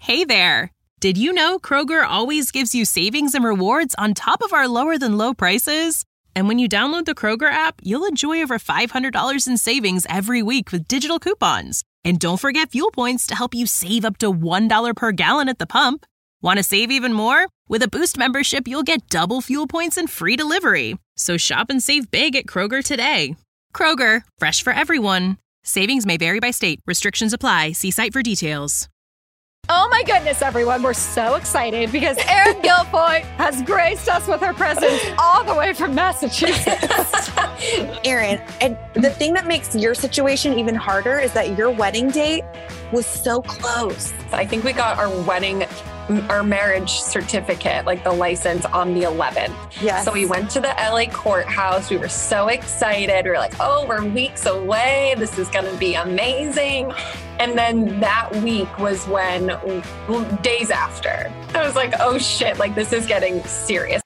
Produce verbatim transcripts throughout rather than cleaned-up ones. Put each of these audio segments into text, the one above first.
Hey there! Did you know Kroger always gives you savings and rewards on top of our lower-than-low prices? And when you download the Kroger app, you'll enjoy over five hundred dollars in savings every week with digital coupons. And don't forget fuel points to help you save up to one dollar per gallon at the pump. Want to save even more? With a Boost membership, you'll get double fuel points and free delivery. So shop and save big at Kroger today. Kroger, fresh for everyone. Savings may vary by state. Restrictions apply. See site for details. Oh my goodness, everyone. We're so excited because Erin Guilfoyle has graced us with her presence all the way from Massachusetts. Erin, and the thing that makes your situation even harder is that your wedding date was so close. I think we got our wedding, our marriage certificate, like the license, on the eleventh. Yes. So we went to the L A courthouse. We were so excited. We were like, oh, we're weeks away. This is going to be amazing. And then that week was when, well, days after, I was like, oh shit, like this is getting serious.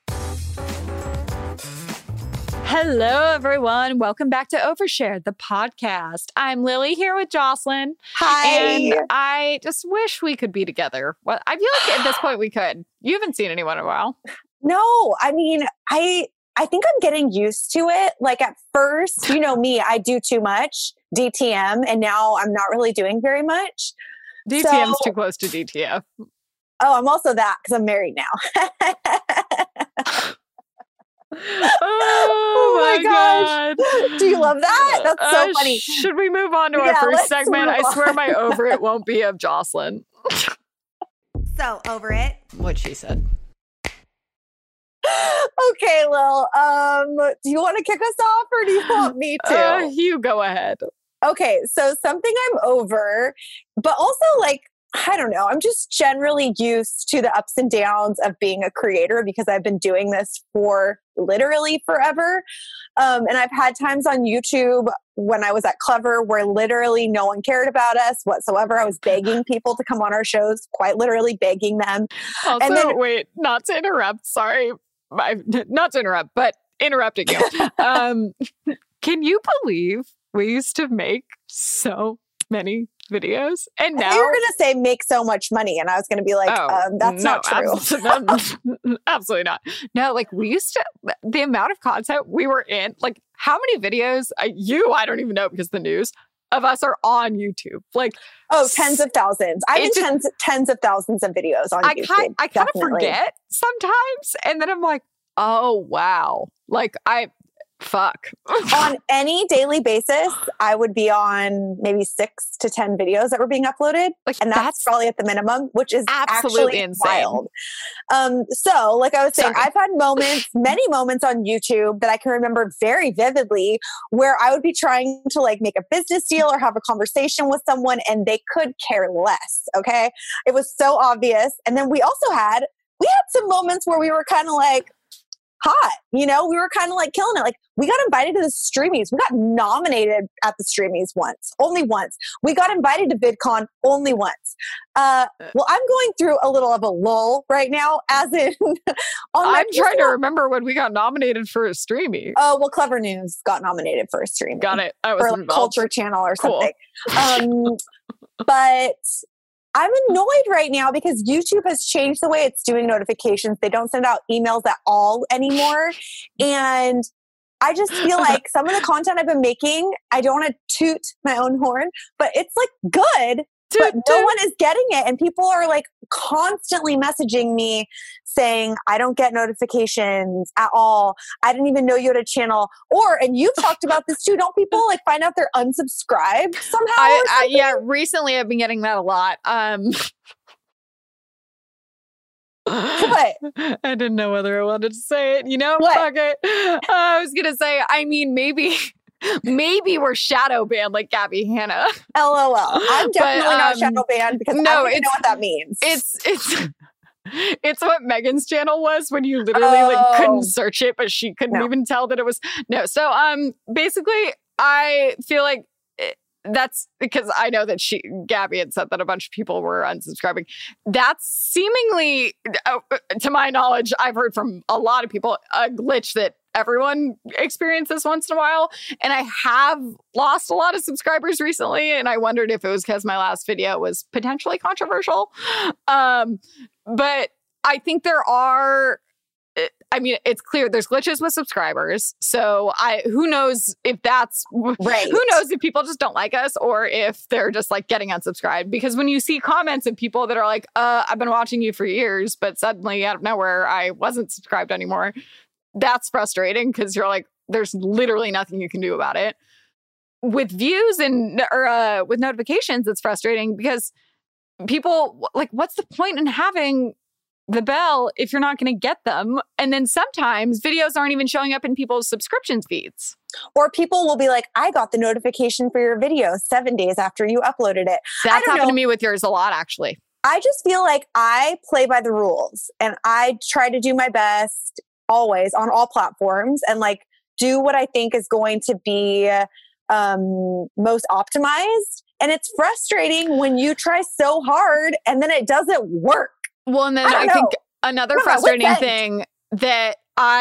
Hello, everyone. Welcome back to Overshare, the podcast. I'm Lily here with Jocelyn. Hi. And I just wish we could be together. Well, I feel like at this point we could. You haven't seen anyone in a while. No, I mean, I I think I'm getting used to it. Like at first, you know me, I do too much D T M, and now I'm not really doing very much. D T M's So- too close to D T F. Oh, I'm also that because I'm married now. Oh, my gosh. God. Do you love that? That's so Uh, funny. Should we move on to Yeah, our first let's segment? move I swear on. my over it won't be of Jocelyn. So, over it. What she said. Okay, Lil. Um, do you want to kick us off or do you want me to? Uh, you go ahead. Okay, so something I'm over, but also like, I don't know, I'm just generally used to the ups and downs of being a creator because I've been doing this for literally forever. Um, and I've had times on YouTube when I was at Clever where literally no one cared about us whatsoever. I was begging people to come on our shows, quite literally begging them. Also, And then- wait, not to interrupt. Sorry. I, not to interrupt, but interrupting you. um, can you believe we used to make so many videos? And I now thought you were going to say make so much money. And I was going to be like, Oh, um, that's no, not true. abs- no, absolutely not. No, like we used to, the amount of content we were in, like how many videos, uh, you, I don't even know because the news of us are on YouTube. Like, Oh, tens of thousands. I've It's been tens, tens of thousands of videos on I YouTube. kind, I kind of definitely. forget sometimes. And then I'm like, oh, wow. Like I, fuck. On any daily basis, I would be on maybe six to ten videos that were being uploaded. Like, And that's, that's probably at the minimum, which is absolutely actually insane. wild. Um, so, like I was saying, Sorry. I've had moments, many moments on YouTube that I can remember very vividly where I would be trying to like make a business deal or have a conversation with someone and they could care less. Okay. It was so obvious. And then we also had, we had some moments where we were kind of like, hot, you know, we were kind of like killing it. Like we got invited to the Streamies. We got nominated at the Streamies once, only once. We got invited to VidCon only once. Uh, well, I'm going through a little of a lull right now, as in on my I'm trying to personal- remember when we got nominated for a Streamy. Oh, well, Clever News got nominated for a Streamy. Got it. I was For like involved. Culture Channel or Cool. something. Um, but I'm annoyed right now because YouTube has changed the way it's doing notifications. They don't send out emails at all anymore. And I just feel like some of the content I've been making, I don't want to toot my own horn, but it's like good, but Toot, no toot. one is getting it. And people are like constantly messaging me saying, I don't get notifications at all. I didn't even know you had a channel. Or, and you've talked about this too, don't people like find out they're unsubscribed somehow? I, or I, something? yeah, recently I've been getting that a lot. Um, What? I didn't know whether I wanted to say it. You know, What? fuck it. Uh, I was gonna say. I mean, maybe, maybe we're shadow banned like Gabby Hanna. LOL. I'm definitely not um, shadow banned because no, I don't even know it's- what that means. It's it's. It's what Megan's channel was when you literally like Oh. couldn't search it, but she couldn't No. even tell that it was no. So um, basically, I feel like that's because I know that she, Gabby had said that a bunch of people were unsubscribing. That's seemingly, uh, to my knowledge, I've heard from a lot of people, a glitch that everyone experiences once in a while. And I have lost a lot of subscribers recently. And I wondered if it was because my last video was potentially controversial. Um, but I think there are, I mean, it's clear there's glitches with subscribers. So I, who knows if that's, right. Who knows if people just don't like us or if they're just like getting unsubscribed. Because when you see comments of people that are like, uh, I've been watching you for years, but suddenly out of nowhere, I wasn't subscribed anymore. That's frustrating because you're like, there's literally nothing you can do about it. With views and or uh, with notifications, it's frustrating because people like, what's the point in having the bell if you're not going to get them? And then sometimes videos aren't even showing up in people's subscriptions feeds. Or people will be like, I got the notification for your video seven days after you uploaded it. That's happened know. to me with yours a lot, actually. I just feel like I play by the rules and I try to do my best always on all platforms and like do what I think is going to be um, most optimized. And it's frustrating when you try so hard and then it doesn't work. Well, and then I, I think another what frustrating thing that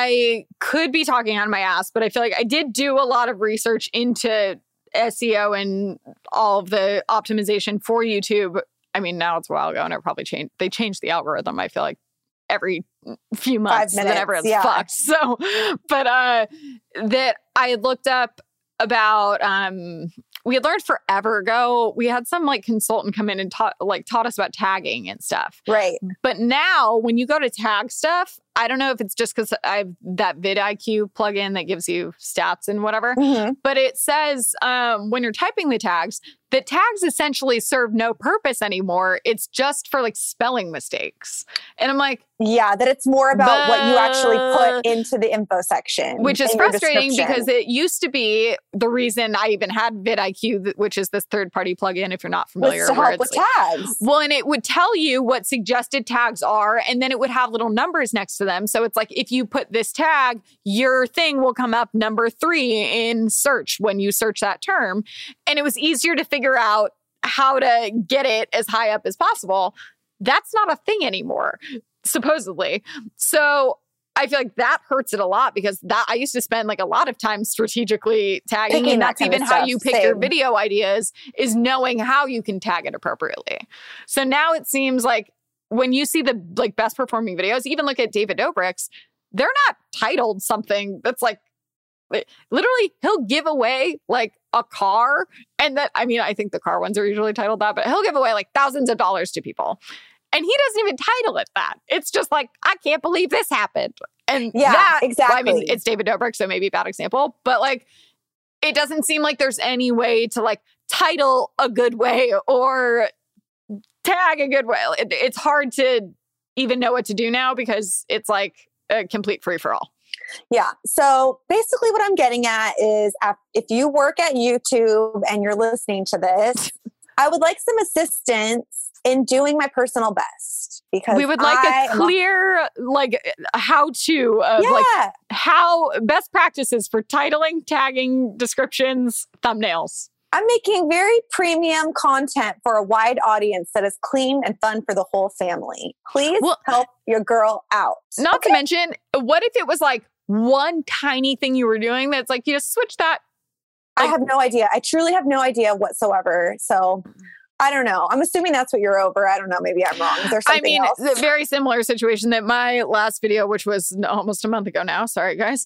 I could be talking on my ass, but I feel like I did do a lot of research into S E O and all of the optimization for YouTube. I mean, now it's a while ago and it probably changed. They changed the algorithm, I feel like, every few months. Five minutes, that everyone's yeah. fucked. So, but uh, that I had looked up about, um, we had learned forever ago, we had some like consultant come in and taught like taught us about tagging and stuff. Right. But now when you go to tag stuff, I don't know if it's just because I have that vidIQ plugin that gives you stats and whatever, mm-hmm. but it says um, when you're typing the tags, that tags essentially serve no purpose anymore. It's just for like spelling mistakes. And I'm like, yeah, that it's more about what you actually put into the info section. Which is frustrating because it used to be the reason I even had vidIQ, which is this third-party plugin, if you're not familiar. Was to help with tags. Well, and it would tell you what suggested tags are, and then it would have little numbers next to them. So it's like, if you put this tag, your thing will come up number three in search when you search that term. And it was easier to figure out how to get it as high up as possible. That's not a thing anymore, supposedly. So I feel like that hurts it a lot because that I used to spend like a lot of time strategically tagging. Picking and that that's even how stuff. you pick Same. your video ideas, is knowing how you can tag it appropriately. So now it seems like when you see the like best performing videos, even look at David Dobrik's, they're not titled something that's like, literally he'll give away like a car. And that, I mean, I think the car ones are usually titled that, but he'll give away like thousands of dollars to people. And he doesn't even title it that. It's just like, I can't believe this happened. And yeah, that, exactly. Well, I mean, it's David Dobrik, so maybe a bad example, but like, it doesn't seem like there's any way to like title a good way or tag a good way. It, it's hard to even know what to do now because it's like a complete free for all. Yeah. So basically what I'm getting at is if you work at YouTube and you're listening to this, I would like some assistance in doing my personal best because we would like I a clear, like how to, of yeah. like how best practices for titling, tagging, descriptions, thumbnails. I'm making very premium content for a wide audience that is clean and fun for the whole family. Please well, help your girl out. Not okay? to mention, what if it was like one tiny thing you were doing that's like, you just switch that? Like, like, I have no idea. I truly have no idea whatsoever. So I don't know. I'm assuming that's what you're over. I don't know. Maybe I'm wrong. Is there something I mean, else? a very similar situation that my last video, which was almost a month ago now. Sorry, guys.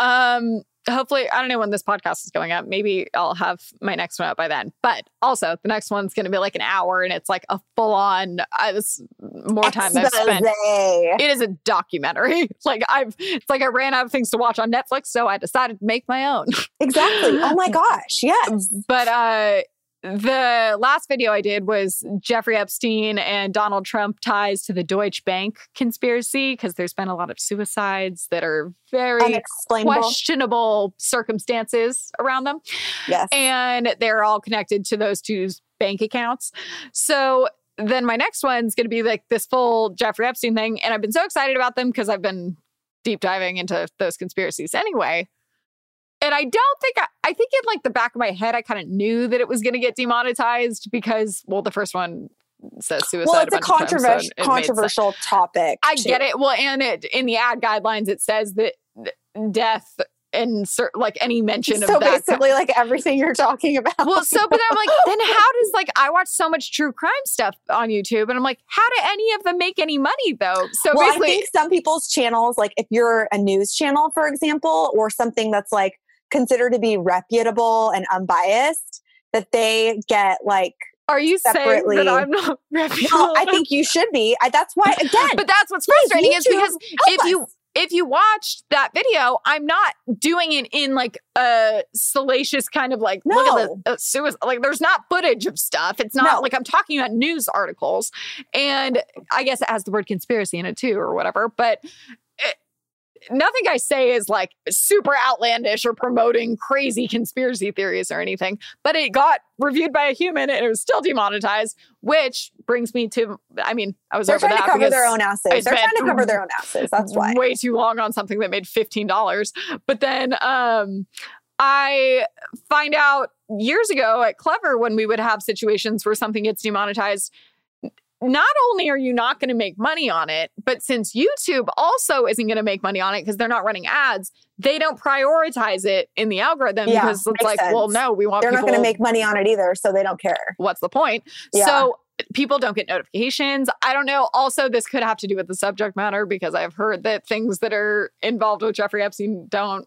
Um, hopefully, I don't know when this podcast is going up. Maybe I'll have my next one up by then. But also, the next one's going to be like an hour, and it's like a full-on. Uh, this more time than I've spent. It is a documentary. Like I've, it's like I ran out of things to watch on Netflix, so I decided to make my own. Exactly. Oh my gosh. Yes. But uh, the last video I did was Jeffrey Epstein and Donald Trump ties to the Deutsche Bank conspiracy, because there's been a lot of suicides that are very questionable circumstances around them. Yes. And they're all connected to those two bank accounts. So then my next one's going to be like this full Jeffrey Epstein thing. And I've been so excited about them because I've been deep diving into those conspiracies anyway. and I don't think, I, I think in like the back of my head, I kind of knew that it was going to get demonetized because, well, the first one says suicide. Well, it's a, a controversial, controversial, it controversial topic. I too. get it. Well, and it in the ad guidelines, it says that death and cer- like any mention so of that. basically like everything you're talking about. Well, so, but I'm like, then how does like, I watch so much true crime stuff on YouTube and I'm like, how do any of them make any money though? So well, basically, I think some people's channels, like if you're a news channel, for example, or something that's like considered to be reputable and unbiased, that they get like, are you separately. saying that I'm not reputable? No, I think you should be. I, that's why, again. But that's what's please, frustrating YouTube, is because if us. you if you watched that video, I'm not doing it in like a salacious kind of like No. look at the uh, suicide. Like there's not footage of stuff. It's not No. like I'm talking about news articles, and I guess it has the word conspiracy in it too, or whatever. But it, nothing I say is like super outlandish or promoting crazy conspiracy theories or anything, but it got reviewed by a human and it was still demonetized, which brings me to, I mean, I was They're over trying that to cover because their own asses. I They're trying to spent cover their own asses. That's why. way too long on something that made fifteen dollars. But then um, I find out years ago at Clever when we would have situations where something gets demonetized, not only are you not going to make money on it, but since YouTube also isn't going to make money on it because they're not running ads, they don't prioritize it in the algorithm Yeah, because it's makes like, sense. well, no, we want They're people. not going to make money on it either, so they don't care. What's the point? Yeah. So people don't get notifications. I don't know. Also, this could have to do with the subject matter because I've heard that things that are involved with Jeffrey Epstein don't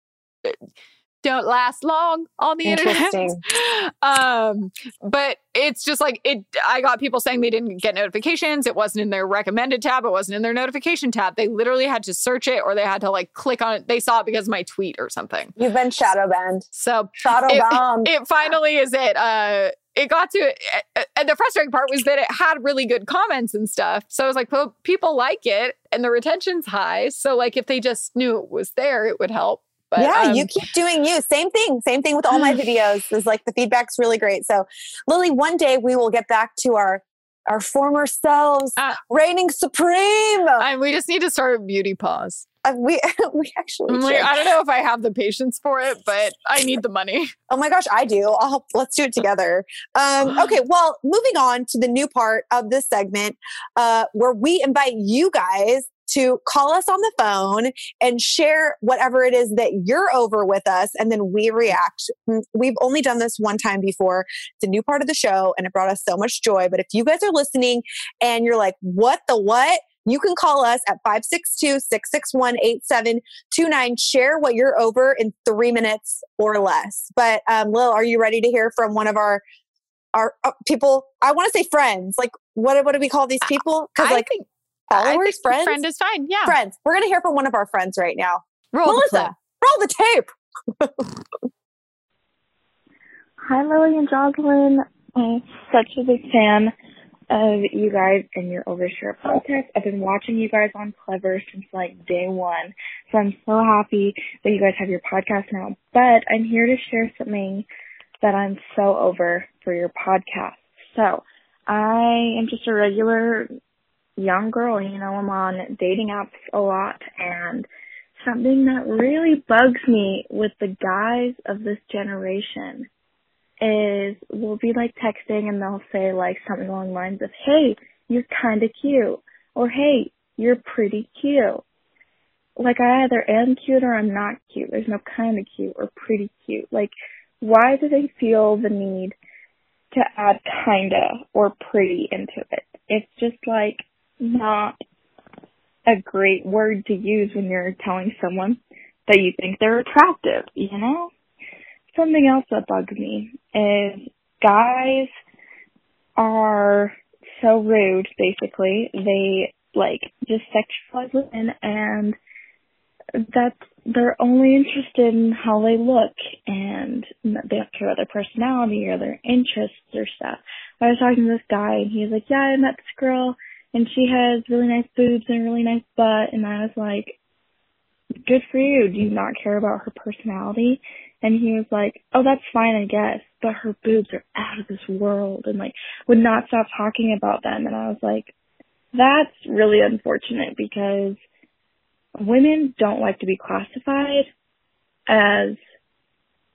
don't last long on the internet. Interesting. Um, but it's just like it. I got people saying they didn't get notifications. It wasn't in their recommended tab. It wasn't in their notification tab. They literally had to search it or they had to like click on it. They saw it because of my tweet or something. You've been shadow banned. So Shadow it, banned. it finally is it. Uh, it got to, and the frustrating part was that it had really good comments and stuff. So I was like, well, people like it and the retention's high. So like if they just knew it was there, it would help. But, yeah, um, you keep doing you. Same thing. Same thing with all my videos. Is like the feedback's really great. So, Lily, one day we will get back to our our former selves, uh, reigning supreme. I, we just need to start a beauty pause. Uh, we we actually. I'm like, should. I don't know if I have the patience for it, but I need the money. Oh my gosh, I do. I'll help. Let's do it together. Um, okay, well, moving on to the new part of this segment, uh, where we invite you guys to call us on the phone and share whatever it is that you're over with us, and then we react. We've only done this one time before. It's a new part of the show, and it brought us so much joy. But if you guys are listening and you're like, what the what? You can call us at five six two, six six one, eight seven two nine. Share what you're over in three minutes or less. But um, Lil, are you ready to hear from one of our our uh, people? I want to say friends. Like, what what do we call these people? Because like think, followers, friends, friend is fine. Yeah, friends. We're gonna hear from one of our friends right now. Roll Melissa, roll the tape. Hi, Lily and Jocelyn. I'm such a big fan of you guys and your Overshare podcast. I've been watching you guys on Clever since like day one. So I'm so happy that you guys have your podcast now. But I'm here to share something that I'm so over for your podcast. So I am just a regular young girl. You know, I'm on dating apps a lot, and something that really bugs me with the guys of this generation is we'll be like texting and they'll say like something along the lines of, hey, you're kind of cute, or hey, you're pretty cute. Like I either am cute or I'm not cute. There's no kind of cute or pretty cute. Like, why do they feel the need to add kinda or pretty into it? It's just like not a great word to use when you're telling someone that you think they're attractive, you know? Something else that bugs me is guys are so rude, basically. They, like, just sexualize women, and that's, they're only interested in how they look, and they don't care about their personality or their interests or stuff. I was talking to this guy, and he was like, yeah, I met this girl, and she has really nice boobs and a really nice butt, and I was like, good for you. Do you not care about her personality? And he was like, oh, that's fine, I guess, but her boobs are out of this world, and like would not stop talking about them. And I was like, that's really unfortunate, because women don't like to be classified as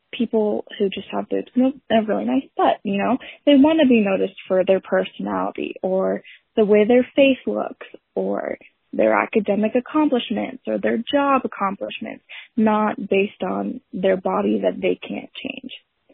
people who just have boobs and a really nice butt, you know, they want to be noticed for their personality or the way their face looks or their academic accomplishments or their job accomplishments, not based on their body that they can't change.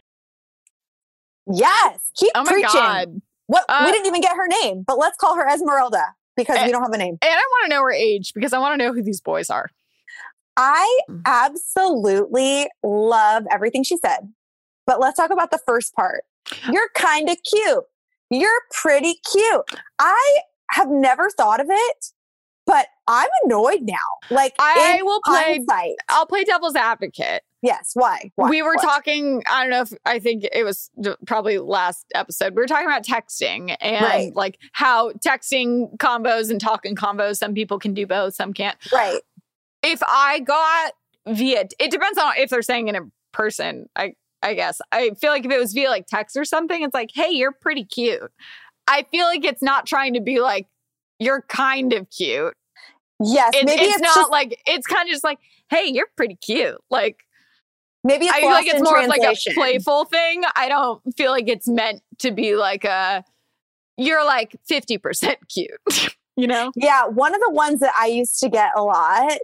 Yes. Keep Oh my preaching. God. What, Uh, we didn't even get her name, but let's call her Esmeralda because and, we don't have a name. And I want to know her age because I want to know who these boys are. I absolutely love everything she said. But let's talk about the first part. You're kind of cute. You're pretty cute. I have never thought of it, but I'm annoyed now. Like, I will play, hindsight. I'll play devil's advocate. Yes. Why? Why? We were What? talking, I don't know if, I think it was probably last episode. We were talking about texting and Right. like how texting combos and talking combos, some people can do both, some can't. Right. If I got via, it depends on if they're saying it in person, I, I guess. I feel like if it was via like text or something, it's like, hey, you're pretty cute. I feel like it's not trying to be like, you're kind of cute. Yes. It, maybe it's, it's, not just, like, it's kind of just like, hey, you're pretty cute. Like, maybe it's I feel like lost it's in more of like a translation. playful thing. I don't feel like it's meant to be like a, you're like fifty percent cute, you know? Yeah, one of the ones that I used to get a lot,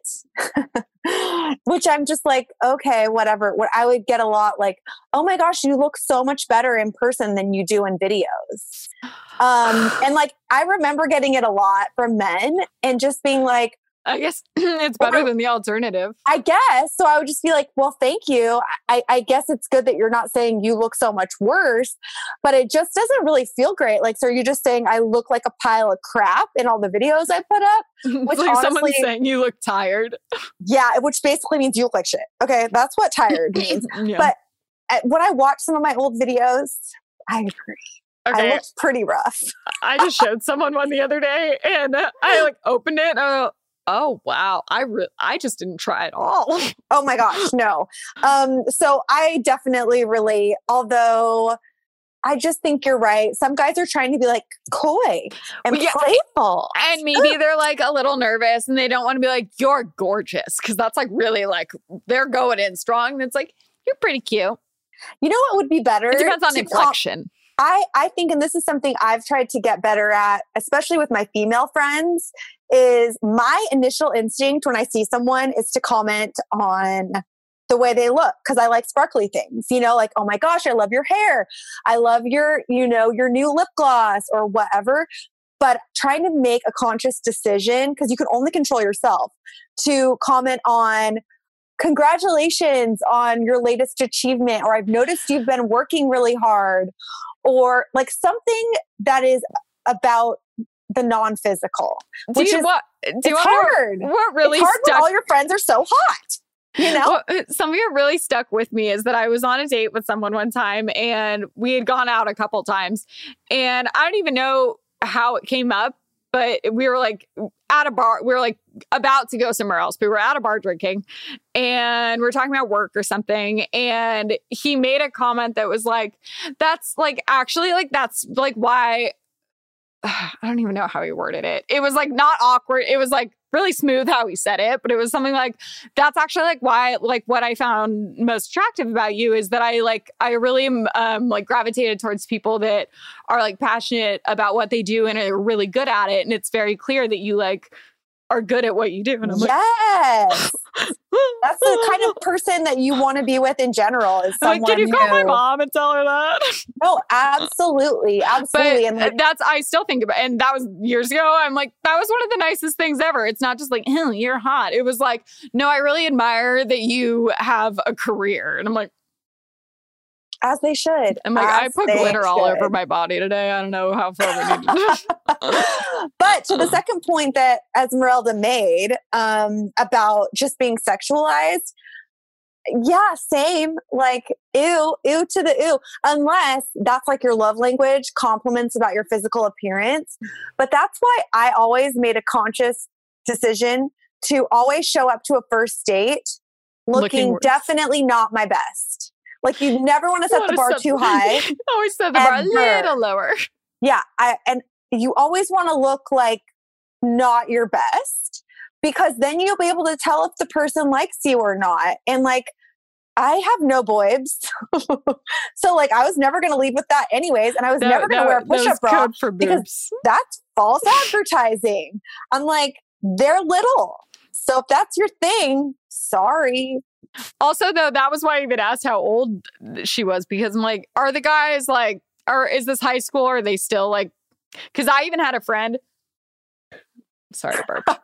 which I'm just like, okay, whatever. What I would get a lot like, oh my gosh, you look so much better in person than you do in videos. Um, and like, I remember getting it a lot from men and just being like, I guess it's better Or- than the alternative. I guess. So I would just be like, well, thank you. I, I guess it's good that you're not saying you look so much worse, but it just doesn't really feel great. Like, so you're just saying I look like a pile of crap in all the videos I put up? It's Which like someone honestly- saying you look tired. Yeah, which basically means you look like shit. Okay, that's what tired means. Yeah. But uh, when I watch some of my old videos, I agree. Okay. I looked pretty rough. I just showed someone one the other day and uh, I like opened it and I go, oh, wow. I re- I just didn't try at all. Oh my gosh, no. Um, so I definitely relate, although I just think you're right. Some guys are trying to be like coy and Yeah. playful. And maybe they're like a little nervous and they don't want to be like, you're gorgeous. Cause that's like really like they're going in strong. And it's like, you're pretty cute. You know what would be better? It depends on To com- inflection. I, I think, and this is something I've tried to get better at, especially with my female friends, is my initial instinct when I see someone is to comment on the way they look. Cause I like sparkly things, you know, like, oh my gosh, I love your hair. I love your, you know, your new lip gloss or whatever. But trying to make a conscious decision, cause you can only control yourself, to comment on, congratulations on your latest achievement, or I've noticed you've been working really hard, or like something that is about the non-physical. Do Which you is, what? Do it's you want hard. What, what really it's hard stuck? when all your friends are so hot. You know? What, something that really stuck with me is that I was on a date with someone one time and we had gone out a couple times and I don't even know how it came up, but we were like at a bar. We were like about to go somewhere else. We were at a bar drinking and we were talking about work or something. And he made a comment that was like, that's like, actually like, that's like why I don't even know how he worded it. It was like not awkward. It was like really smooth how he said it, but it was something like, that's actually like why, like what I found most attractive about you is that I like, I really am um, like gravitated towards people that are like passionate about what they do and are really good at it. And it's very clear that you like are good at what you do. And I'm Yes. like, That's the kind of person that you want to be with in general, is I'm someone like, can you call my who- mom and tell her that? No, absolutely. Absolutely. But and like, that's, I still think about, and that was years ago. I'm like, that was one of the nicest things ever. It's not just like, oh, you're hot. It was like, no, I really admire that you have a career. And I'm like, as they should. I'm like, I As put they glitter all should. over my body today. I don't know how far we need to. But to the second point that Esmeralda made um, about just being sexualized, yeah, same. Like, ew, ew to the ew. Unless that's like your love language, compliments about your physical appearance. But that's why I always made a conscious decision to always show up to a first date looking, Looking worse. definitely not my best. Like, you never want to set the Wanna bar set- too high. Always set the bar a Ever. little lower. Yeah, I and you always want to look like not your best, because then you'll be able to tell if the person likes you or not. And like, I have no boobs. So like I was never going to leave with that anyways. And I was No, never going to no, wear a push-up that was bra code for because boobs. that's false advertising. I'm like, they're little. So if that's your thing, sorry. Also, though, that was why I even asked how old she was, because I'm like, are the guys like, or is this high school? Or are they still like, because I even had a friend. Sorry to burp.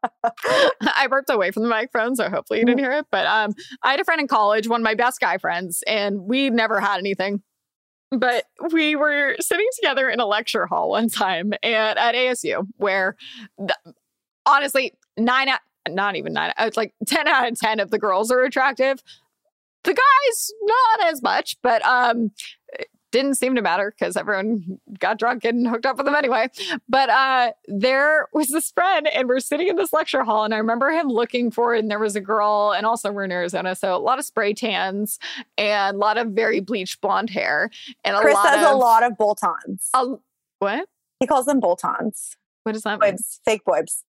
I burped away from the microphone, so hopefully you didn't hear it. But um, I had a friend in college, one of my best guy friends, and we never had anything. But we were sitting together in a lecture hall one time and at A S U, where the, honestly, nine out, not even nine, it's like ten out of ten of the girls are attractive. The guys, not as much, but um, it didn't seem to matter because everyone got drunk and hooked up with them anyway. But uh, there was this friend, and we're sitting in this lecture hall, and I remember him looking for it, and there was a girl, and also we're in Arizona, so a lot of spray tans and a lot of very bleached blonde hair. And a Chris lot says of, a lot of bolt-ons. A, what? He calls them bolt-ons. What does that mean? Boobs. Fake boobs.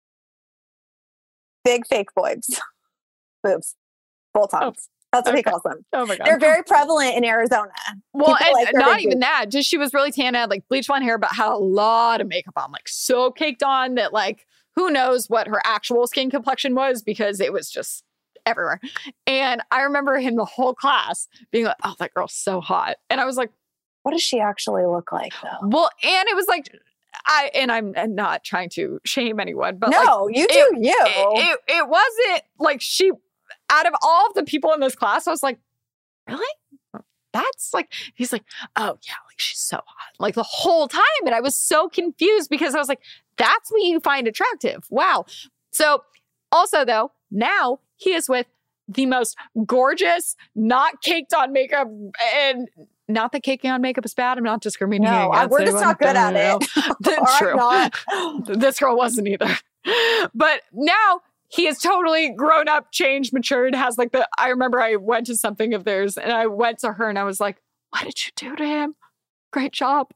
Big fake boobs. Boobs. Bolt-ons. Oh, That's what okay. he calls them. Oh my God. They're very prevalent in Arizona. Well, People and like their not big even boobs. that. Just she was really tan, had like bleach blonde hair, but had a lot of makeup on, like so caked on that like who knows what her actual skin complexion was because it was just everywhere. And I remember him the whole class being like, "Oh, that girl's so hot," and I was like, What does she actually look like, though? "Well," and it was like, I and I'm not trying to shame anyone, but no, like, you do it, you. It, it, it wasn't like she. Out of all of the people in this class, I was like, really? That's like, he's like, oh yeah, like she's so hot, like the whole time. And I was so confused because I was like, that's what you find attractive. Wow. So also though, now he is with the most gorgeous, not caked on makeup, and not that caking on makeup is bad. I'm not discriminating. No, I- against we're just anyone. not good No, at no, it. no. That's Or I'm true. not. This girl wasn't either. But now he has totally grown up, changed, matured, has like the, I remember I went to something of theirs and I went to her and I was like, what did you do to him? Great job.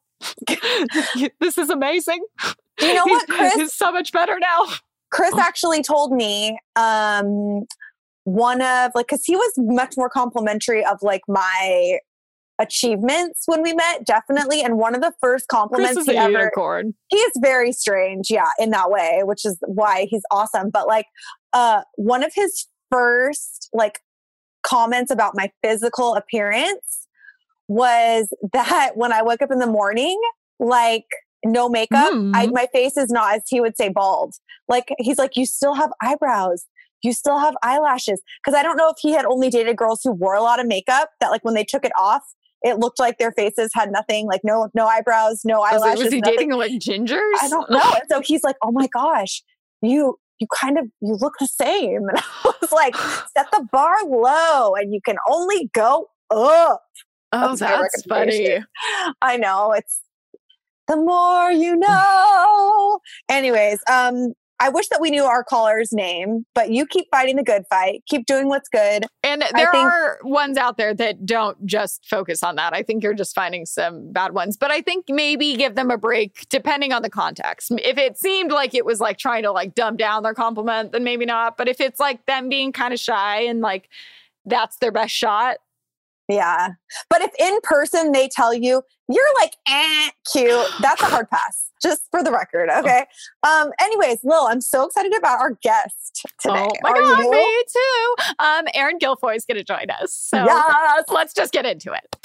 This is amazing. Do you know what, He's- Chris? He's so much better now. Chris actually told me um, one of, like, because he was much more complimentary of like my achievements when we met, definitely. And one of the first Chris compliments is he a ever, unicorn. he is very strange, yeah, in that way, which is why he's awesome. But like, uh, one of his first like comments about my physical appearance was that when I wake up in the morning, like no makeup, Mm. I, my face is not, as he would say, bald. Like he's like, you still have eyebrows. You still have eyelashes. Because I don't know if he had only dated girls who wore a lot of makeup that like when they took it off, it looked like their faces had nothing, like no no eyebrows, no Was, eyelashes. it, was he nothing. dating like gingers? I don't know. And so he's like, oh my gosh, you you kind of, you look the same. And I was like, set the bar low and you can only go up. Oh, That's my that's funny. recommendation. I know, it's the more you know. Anyways, um, I wish that we knew our caller's name, but you keep fighting the good fight. Keep doing what's good. And there think- are ones out there that don't just focus on that. I think you're just finding some bad ones. But I think maybe give them a break depending on the context. If it seemed like it was like trying to like dumb down their compliment, then maybe not. But if it's like them being kind of shy and like that's their best shot. Yeah. But if in person they tell you you're like eh, cute, that's a hard pass. Just for the record, okay? Um. Anyways, Lil, I'm so excited about our guest today. Oh my Are God, you? me too. Um, Erin Guilfoy is going to join us. So Yes. let's just get into it.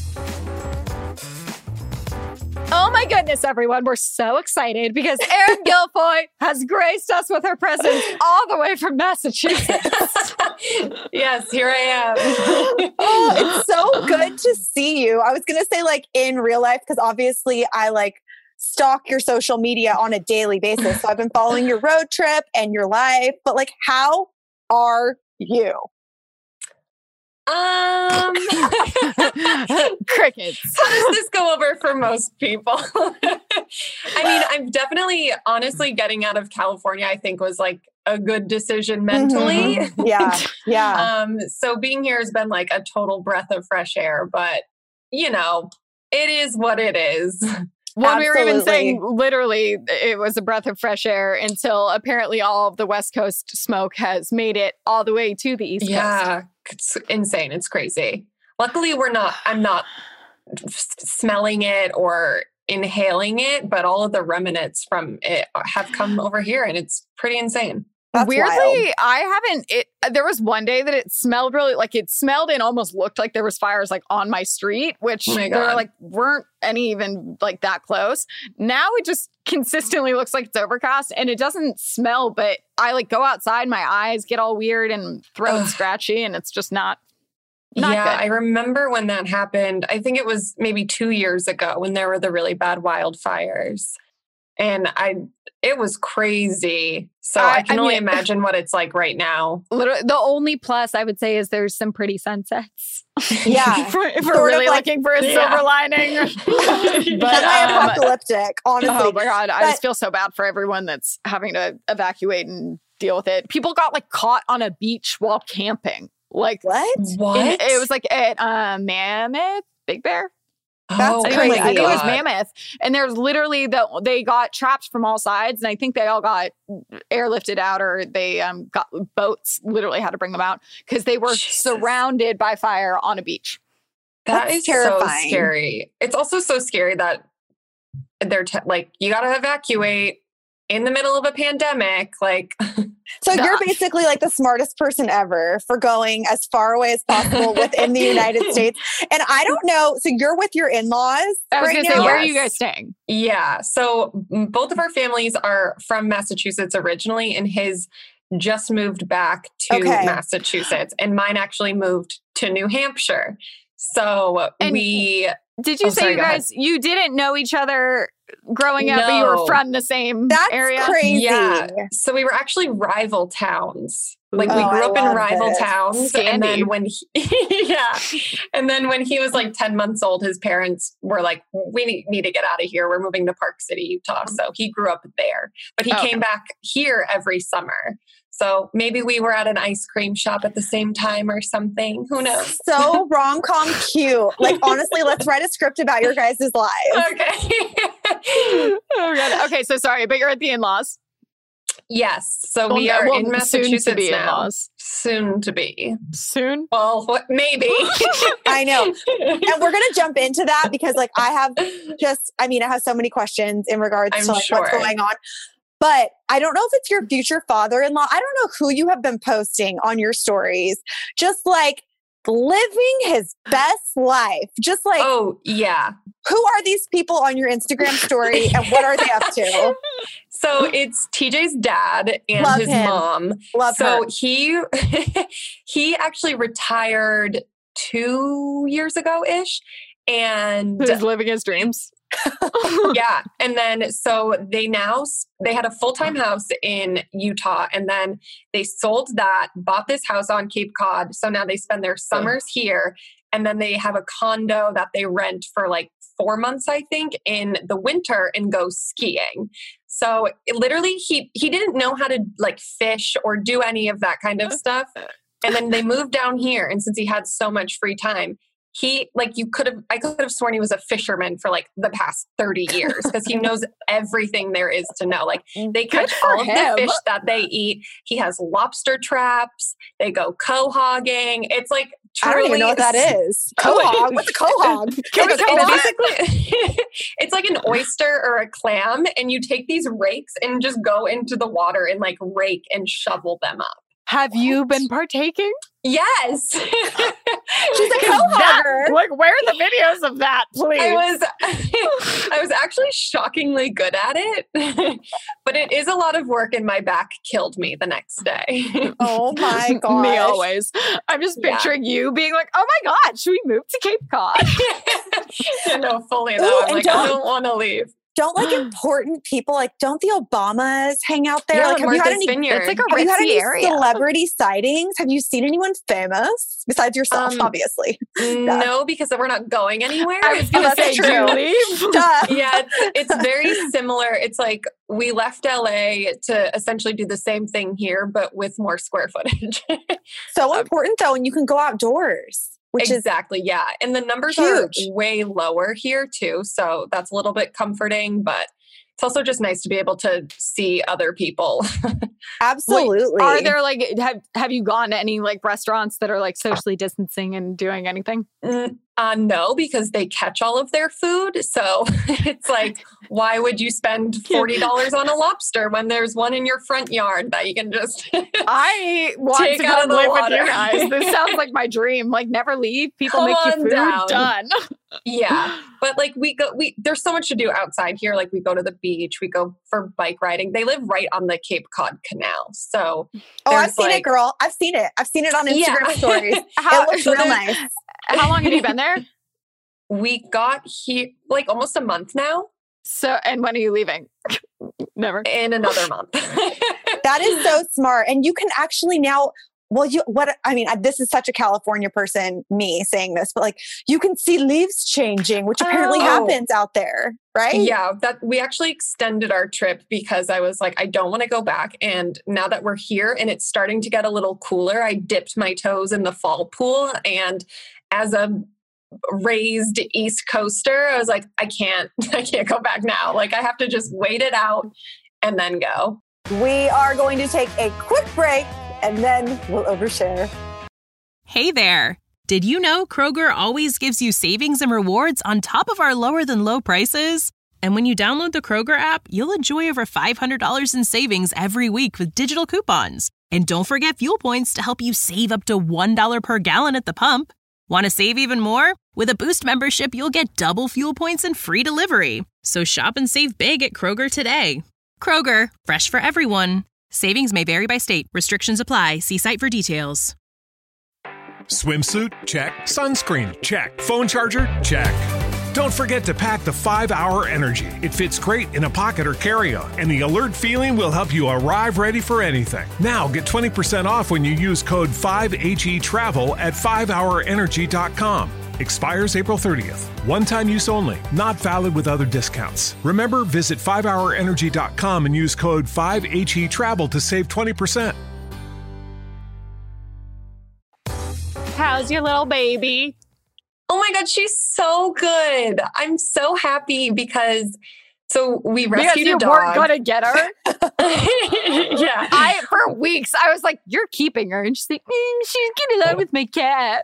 Oh my goodness, everyone. We're so excited because Erin Guilfoy has graced us with her presence all the way from Massachusetts. Yes, here I am. Oh, it's so good to see you. I was going to say like in real life, because obviously I like stalk your social media on a daily basis. So I've been following your road trip and your life, but like, how are you? Um, Crickets. how does this go over for most people? I mean, I'm definitely, honestly, getting out of California, I think was like a good decision mentally. Mhm. Yeah. Yeah. Um, so being here has been like a total breath of fresh air, but you know, it is what it is. When we were even Absolutely. saying literally it was a breath of fresh air until apparently all of the West Coast smoke has made it all the way to the East Coast. Yeah. it's insane. It's crazy. Luckily, we're not, I'm not smelling it or inhaling it, but all of the remnants from it have come over here and it's pretty insane. That's Weirdly, wild. I haven't, it, there was one day that it smelled really, like it smelled and almost looked like there was fires like on my street, which Oh my there God. like weren't any even like that close. Now it just consistently looks like it's overcast and it doesn't smell, but I like go outside, my eyes get all weird and throat Ugh. scratchy and it's just not, not yeah, good. I remember when that happened. I think it was maybe two years ago when there were the really bad wildfires. And I, it was crazy. So I, I- can I only mean- imagine what it's like right now. Literally, the only plus I would say is there's some pretty sunsets. Yeah. if we're, if we're Sort of really like- looking for a Yeah. silver lining. but um, Semi-apocalyptic, honestly. oh my God, I But- just feel so bad for everyone that's having to evacuate and deal with it. People got like caught on a beach while camping. Like What? What? in- it was like at uh, Mammoth, Big Bear. That's oh, Anyway, crazy. I think it was God. Mammoth. And there's literally the they got trapped from all sides, and I think they all got airlifted out, or they um got boats. Literally had to bring them out because they were Jesus. surrounded by fire on a beach. That That's is terrifying. so scary. It's also so scary that they're te- like, you got to evacuate in the middle of a pandemic. Like, So No. you're basically like the smartest person ever for going as far away as possible within the United States. And I don't know. So you're with your in-laws I was right gonna now? say, where are Yes. you guys staying? yeah. So mm, both of our families are from Massachusetts originally, and his just moved back to Okay. Massachusetts, and mine actually moved to New Hampshire. So And- we, Did you Oh, say sorry, you go ahead. guys you didn't know each other growing up, but you were No. from the same That's area? crazy. yeah. So we were actually rival towns. Like we Oh, grew I up in love rival this. towns. And Scandi. then when he, yeah. And then when he was like ten months old, his parents were like, we need, need to get out of here. We're moving to Park City, Utah. So he grew up there, but he Oh, came back here every summer. So maybe we were at an ice cream shop at the same time or something. Who knows? So rom-com cute. Like, honestly, let's write a script about your guys' lives. Okay. Oh God. Okay, so sorry, but you're at the in-laws. Yes. So we Well, are well, in soon to Massachusetts be now. in-laws. Soon to be. Soon. Well, what, maybe. I know. And we're going to jump into that because, like, I have just, I mean, I have so many questions in regards I'm to like what's sure. going on. But I don't know if it's your future father-in-law. I don't know who you have been posting on your stories. Just like living his best life. Just like, Oh, yeah. who are these people on your Instagram story and what are they up to? So it's T J's dad and Love his him. mom. Love so her. he he actually retired two years ago ish. And Who's living his dreams? yeah. And then so they now s- they had a full-time house in Utah, and then they sold that, bought this house on Cape Cod. So now they spend their summers here, and then they have a condo that they rent for like four months, I think, in the winter and go skiing. So it, literally he he didn't know how to like fish or do any of that kind of stuff. And then they moved down here, and since he had so much free time, he like you could have I could have sworn he was a fisherman for like the past thirty years because he knows everything there is to know. Like they catch for all of him. the fish that they eat. He has lobster traps. They go cohogging. It's like I don't even know what that truly- is. Quahog? What's a quahog? Can we It's, come on? it's basically it's like an oyster or a clam, and you take these rakes and just go into the water and like rake and shovel them up. Have you been partaking? Yes. She's a That- quahogger. like, where are the videos of that, please? I was I was actually shockingly good at it, but it is a lot of work, and my back killed me the next day. Oh my gosh. Me always. I'm just Yeah. picturing you being like, oh my God, should we move to Cape Cod? Yeah, no, fully Ooh, though. I'm and like, I don't- don't want to leave. Don't like important people, like don't the Obamas hang out there? Yeah, like have you had Martha's any Vineyard. It's like a have you had ritzy any area. celebrity sightings? Have you seen anyone famous besides yourself, Um, obviously? No, because we're not going anywhere. I was gonna That's say, do you true. leave? Duh. Yeah, it's, it's very similar. It's like we left L A to essentially do the same thing here, but with more square footage. So important though, and you can go outdoors, which exactly, yeah. And the numbers huge. are way lower here too. So that's a little bit comforting, but it's also just nice to be able to see other people. Absolutely. Wait, are there like, have, have you gone to any like restaurants that are like socially distancing and doing anything? Mm, uh, no, because they catch all of their food. So it's like, why would you spend forty dollars on a lobster when there's one in your front yard that you can just I want take to out come of the live water. with you guys. This sounds like my dream. Like never leave. People Come make you on food. down. Done. Yeah. But like we go, we, there's so much to do outside here. Like we go to the beach, we go for bike riding. They live right on the Cape Cod Canal. So oh, I've there's, seen like- it, girl. I've seen it. I've seen it on Instagram Yeah. stories. How- It looks so real there's- nice. How long have you been there? we got here like almost a month now, So, and when are you leaving? Never. in another month. That is so smart. And you can actually now, well, you, what, I mean, I, this is such a California person, me saying this, but like you can see leaves changing, which apparently Oh. happens out there, right? Yeah, that we actually extended our trip because I was like, I don't want to go back. And now that we're here and it's starting to get a little cooler, I dipped my toes in the fall pool. And as a raised East Coaster, I was like, I can't, I can't go back now. Like I have to just wait it out and then go. We are going to take a quick break and then we'll overshare. Hey there! Did you know Kroger always gives you savings and rewards on top of our lower than low prices? And when you download the Kroger app, you'll enjoy over five hundred dollars in savings every week with digital coupons. And don't forget fuel points to help you save up to one dollar per gallon at the pump. Want to save even more? With a Boost membership, you'll get double fuel points and free delivery. So shop and save big at Kroger today. Kroger, fresh for everyone. Savings may vary by state. Restrictions apply. See site for details. Swimsuit? Check. Sunscreen? Check. Phone charger? Check. Don't forget to pack the five hour Energy. It fits great in a pocket or carry-on, and the alert feeling will help you arrive ready for anything. Now get twenty percent off when you use code five H E travel at five hour energy dot com. Expires April thirtieth. One-time use only. Not valid with other discounts. Remember, visit five hour energy dot com and use code five H E travel to save twenty percent. How's your little baby? Oh my God, she's so good. I'm so happy because so we Because rescued you a dog. weren't going to get her. Yeah. I, for weeks, I was like, you're keeping her. And she's like, mm, she's getting along with my cat.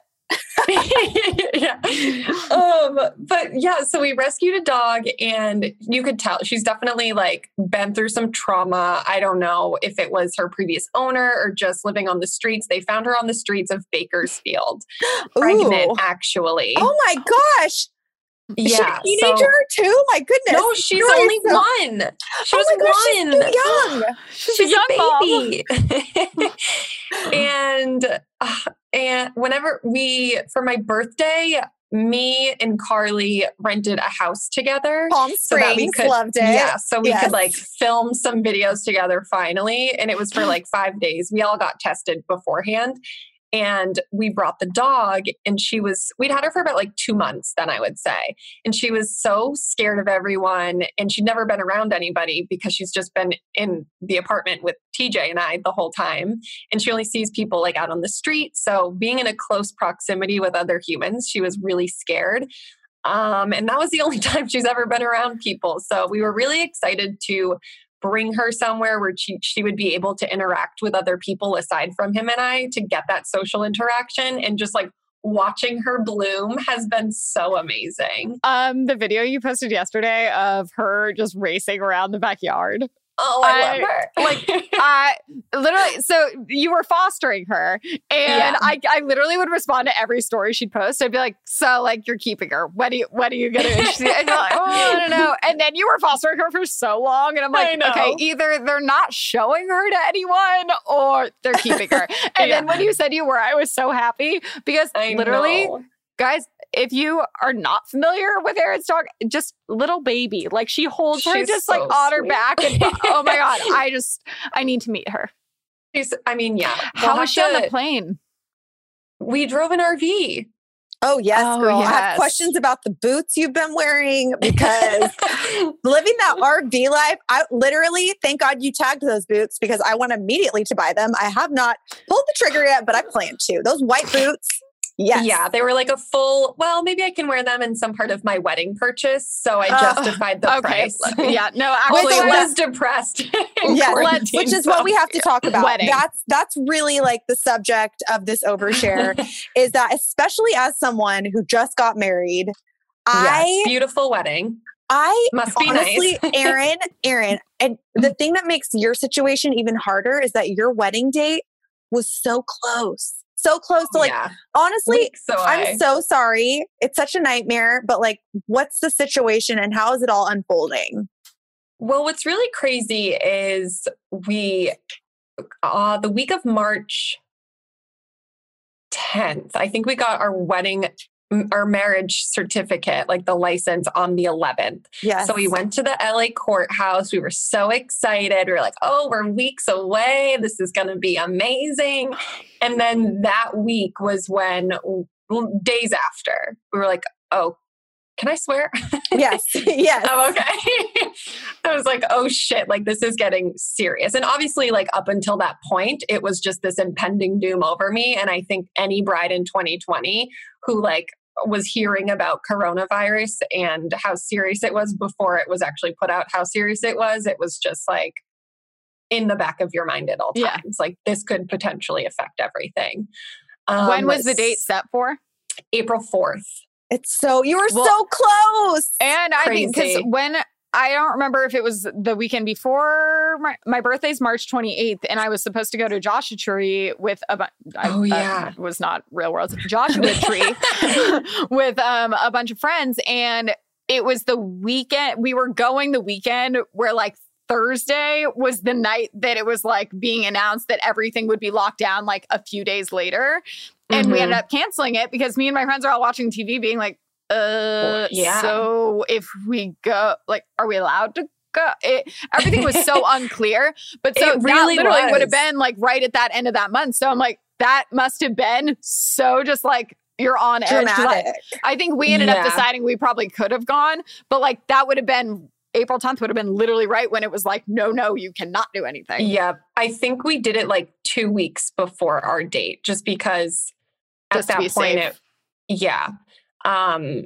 Yeah. Um, but yeah, so we rescued a dog and you could tell she's definitely like been through some trauma. I don't know if it was her previous owner or just living on the streets. They found her on the streets of Bakersfield, pregnant Ooh. actually. Oh my gosh. Is Yeah, she a so- teenager too? My goodness. No, she's You're only so- one. She Oh was my gosh, one. she's too young. She's, She's a young mom. a baby. and uh, and whenever we, for my birthday, me and Carly rented a house together. Palm So that we Springs, could, loved it. yeah, so we Yes. could like film some videos together finally. And it was for like five days. We all got tested beforehand. And we brought the dog and she was, we'd had her for about like two months then I would say. And she was so scared of everyone and she'd never been around anybody because she's just been in the apartment with T J and I the whole time. And she only sees people like out on the street. So being in a close proximity with other humans, she was really scared. Um, and that was the only time she's ever been around people. So we were really excited to bring her somewhere where she, she would be able to interact with other people aside from him and I to get that social interaction. And just like watching her bloom has been so amazing. Um, the video you posted yesterday of her just racing around the backyard. Oh, I, I- love her. Like, I literally, so you were fostering her, and Yeah. I, I literally would respond to every story she'd post. I'd be like, "So, like, you're keeping her? When do you, when are you gonna?" And you're like, "Oh, I don't know." And then you were fostering her for so long, and I'm I like, know. "Okay, either they're not showing her to anyone, or they're keeping her." And Yeah. then when you said you were, I was so happy because I literally, know. guys, if you are not familiar with Erin's dog, just little baby, like she holds her She's just so like on her sweet. back, and oh my god, I just I need to meet her. She's, I mean, yeah. How We'll was she have on the to- plane? We drove an R V. Oh, yes, Oh, girl. I have yes. questions about the boots you've been wearing because living that R V life, I literally, thank God you tagged those boots because I want immediately to buy them. I have not pulled the trigger yet, but I plan to. Those white boots, Yes. Yeah, they were like a full, well, maybe I can wear them in some part of my wedding purchase. So I Uh, justified the okay. price. Yeah, no, Actually, actually, I was depressed. in Yes, quarantine, which is so- what we have to talk about. Wedding. That's that's really like the subject of this overshare is that especially as someone who just got married, Yes, I beautiful wedding. I Must be honestly, nice. Erin, Erin, and the thing that makes your situation even harder is that your wedding date was so close. So close to like, Yeah. honestly, Weeks away. I'm so sorry. It's such a nightmare, but like, what's the situation and how is it all unfolding? Well, what's really crazy is we, uh, the week of March tenth, I think we got our wedding, our marriage certificate, like the license on the eleventh. Yes. So we went to the L A courthouse. We were so excited. We were like, oh, we're weeks away. This is going to be amazing. And then that week was when, days after, we were like, oh, can I swear? Yes. Yes. I'm okay. I was like, oh shit, like this is getting serious. And obviously, like up until that point, it was just this impending doom over me. And I think any bride in twenty twenty who like was hearing about coronavirus and how serious it was before it was actually put out how serious it was, it was just like in the back of your mind at all times. Yeah. Like this could potentially affect everything. Um, when was the date set for? April fourth. It's so, you were Well, so close. And I think because Crazy. when I don't remember if it was the weekend before my, my birthday's March twenty-eighth, and I was supposed to go to Joshua Tree with a bunch. Oh, yeah. was not Real World Joshua Tree with um a bunch of friends, and it was the weekend we were going the weekend where like Thursday was the night that it was like being announced that everything would be locked down like a few days later. And we Mhm. ended up canceling it because me and my friends are all watching T V being like, uh, Yeah. so if we go, like, are we allowed to go? It, everything was so unclear. But so It that really literally would have was. been like right at that end of that month. So I'm like, that must have been so just like, you're on edge. 'Cause, like, Dramatic. I think we ended up Yeah. deciding we probably could have gone, but like that would have been April tenth would have been literally right when it was like, no, no, you cannot do anything. Yeah. I think we did it like two weeks before our date, just because Just at to that be point, safe. it, yeah. Um,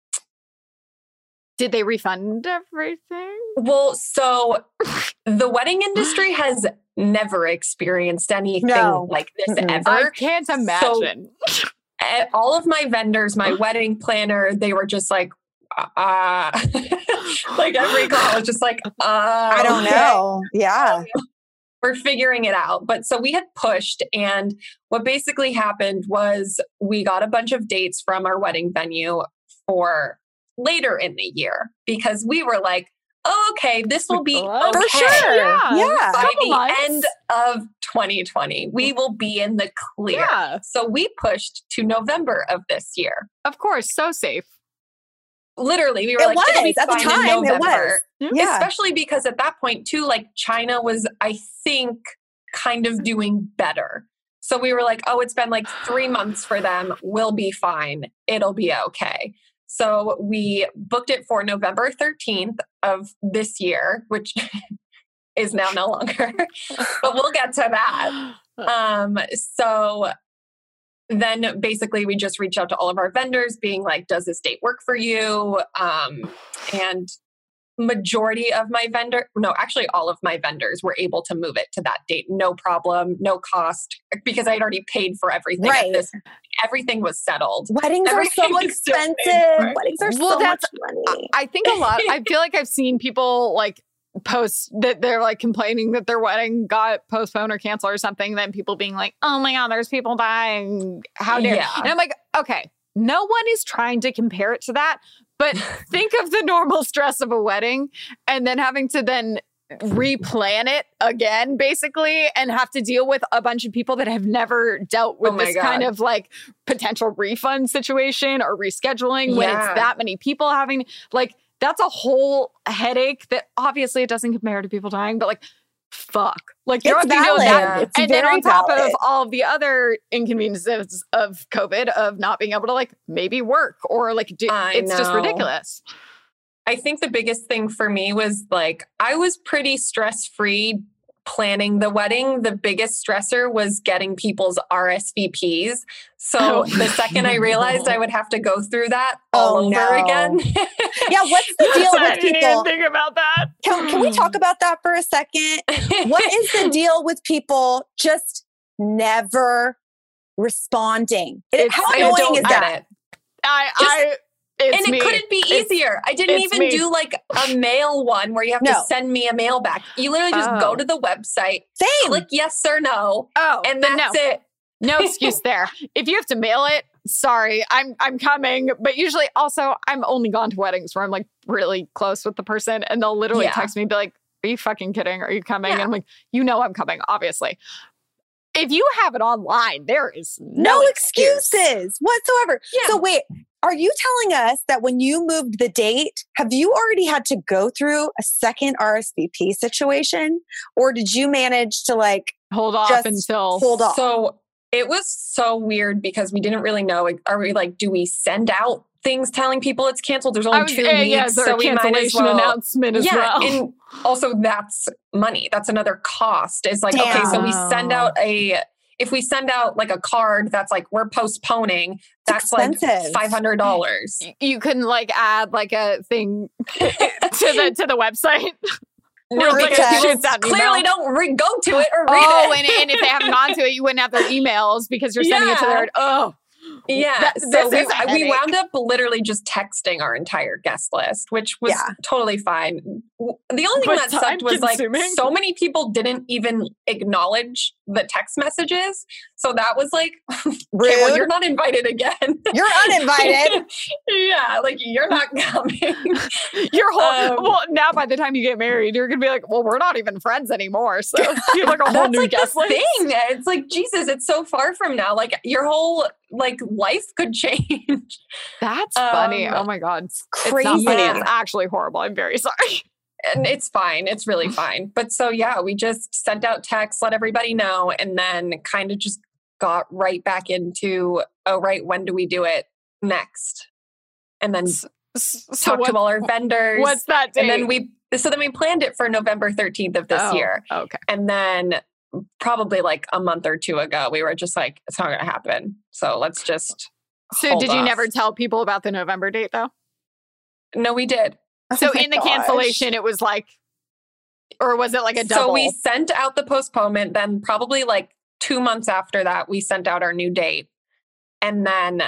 Did they refund everything? well, so the wedding industry has never experienced anything No. like this Mm-mm. ever. I can't imagine. And all of my vendors, my wedding planner, they were just like, uh, like every call was just like, uh, I don't okay. know. Yeah. We're figuring it out. But so we had pushed, and what basically happened was we got a bunch of dates from our wedding venue for later in the year because we were like, oh, okay, this will be For okay. sure. Yeah. Yeah. By Couple the months. end of twenty twenty, we will be in the clear. Yeah, So we pushed to November of this year. of course. So safe. Literally, we were It like, it'll be was. At the fine in time, it November. was. Yeah. Especially because at that point too, like China was, I think, kind of doing better. So we were like, oh, it's been like three months for them. We'll be fine. It'll be okay. So we booked it for November thirteenth of this year, which is now no longer, but we'll get to that. Um, so then basically we just reached out to all of our vendors being like, does this date work for you? Um, and majority of my vendor, no, actually all of my vendors were able to move it to that date. No problem, no cost, because I'd already paid for everything. Right. At this, everything was settled. Weddings are so Everything is still paid expensive. for. Weddings are Well, so much that's- money. I think a lot. I feel like I've seen people like post that they're like complaining that their wedding got postponed or canceled or something. Then people being like, "Oh my god, there's people dying. How dare?" Yeah. And I'm like, okay, no one is trying to compare it to that, but think of the normal stress of a wedding and then having to then replan it again, basically, and have to deal with a bunch of people that have never dealt with Oh my this kind God. of like potential refund situation or rescheduling when it's Yeah. that many people having like that's a whole headache that obviously it doesn't compare to people dying, but like fuck. Like you It's have to know valid. that. It's And then very on top valid. of all of the other inconveniences of COVID of not being able to like maybe work or like do, I it's just know. ridiculous. I think the biggest thing for me was like, I was pretty stress free planning the wedding, the biggest stressor was getting people's R S V Ps. So Oh. the second I realized I would have to go through that all Oh, over no. again. Yeah, what's the deal I with didn't people? even think about that. Can, can we talk about that for a second? What is the deal with people just never responding? It, It's- how I annoying don't is get that? it. I, Just- I, it's and it me. couldn't be It's- easier. I didn't it's even me. do like a mail one where you have No. to send me a mail back. You literally just Oh. go to the website, Same. click yes or no, Oh, and then that's no. it. No excuse there. If you have to mail it, sorry, I'm I'm coming. But usually, also, I'm only gone to weddings where I'm like really close with the person, and they'll literally Yeah. text me and be like, "Are you fucking kidding? Are you coming?" Yeah. And I'm like, "You know, I'm coming, obviously." If you have it online, there is no, no excuse. excuses whatsoever. Yeah. So wait, are you telling us that when you moved the date, have you already had to go through a second R S V P situation? Or did you manage to like Hold off just until hold off? So it was so weird because we didn't really know. like, Are we like, do we send out things telling people it's canceled? There's only I was, two uh, weeks, yeah, their so we might as cancellation well. announcement as yeah, well. and also that's money. That's another cost. It's like, okay, so we send Damn. out a. If we send out like a card that's like we're postponing, that's expensive. like five hundred dollars. You couldn't like add like a thing to the to the website. No, Or, like, because a people shoots out an clearly email. don't re- go to it or read Oh, it. and, and if they haven't gone to it, you wouldn't have their emails because you're sending it to their. Oh, Yeah. That- so this we, is a I- we headache. wound up literally just texting our entire guest list, which was Yeah. totally fine. W- The only thing But that sucked was like time-consuming. so many people didn't even acknowledge the text messages. So that was like, okay, well, Rude. you're not invited again. You're uninvited. Yeah. Like you're not coming. your whole. Um, well, now by the time you get married, you're gonna be like, well, we're not even friends anymore. So you have like a whole That's new like guest the list. thing. It's like, Jesus, it's so far from now. Like your whole like life could change. That's funny. Um, Oh my god, it's crazy. not funny. Yeah. It's actually horrible. I'm very sorry. And it's fine. It's really fine. But so, yeah, we just sent out texts, let everybody know, and then kind of just got right back into, oh, right, when do we do it next? And then S- So talk what, to all our vendors. what's that date? and then we, so then we planned it for November thirteenth of this Oh, year. Okay. And then probably like a month or two ago, we were just like, it's not going to happen. So let's just. So hold did you off. never tell people about the November date though? No, we did. So Oh my in the gosh. cancellation, it was like, or was it like a double? So we sent out the postponement. Then probably like two months after that, we sent out our new date. And then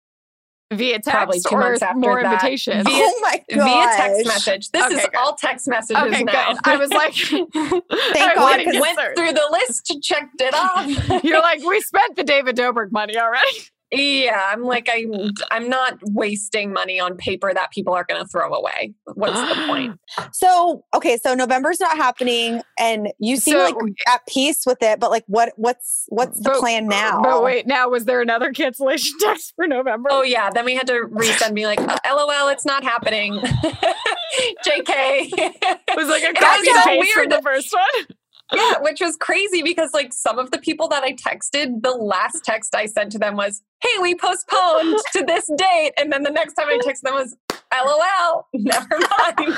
via text probably two or months after more that. invitations? Via- Oh my via gosh. text message. This Okay, is good. all text messages Okay, now. good. I was like, Thank I God, went- 'cause- went through the list, checked it off. You're like, we spent the David Dobrik money already. Yeah, I'm like, I'm, I'm not wasting money on paper that people are going to throw away. What's the point? So, okay, so November's not happening and you seem So- like at peace with it, but like what what's what's the But- plan now? But wait, now was there another cancellation text for November? Oh yeah, then we had to resend me like, uh, LOL, it's not happening. J K. It was like a It copy was and so paste from weird. the first one. Yeah, which was crazy because like some of the people that I texted, the last text I sent to them was, hey, we postponed to this date. And then the next time I texted them was, LOL, never mind.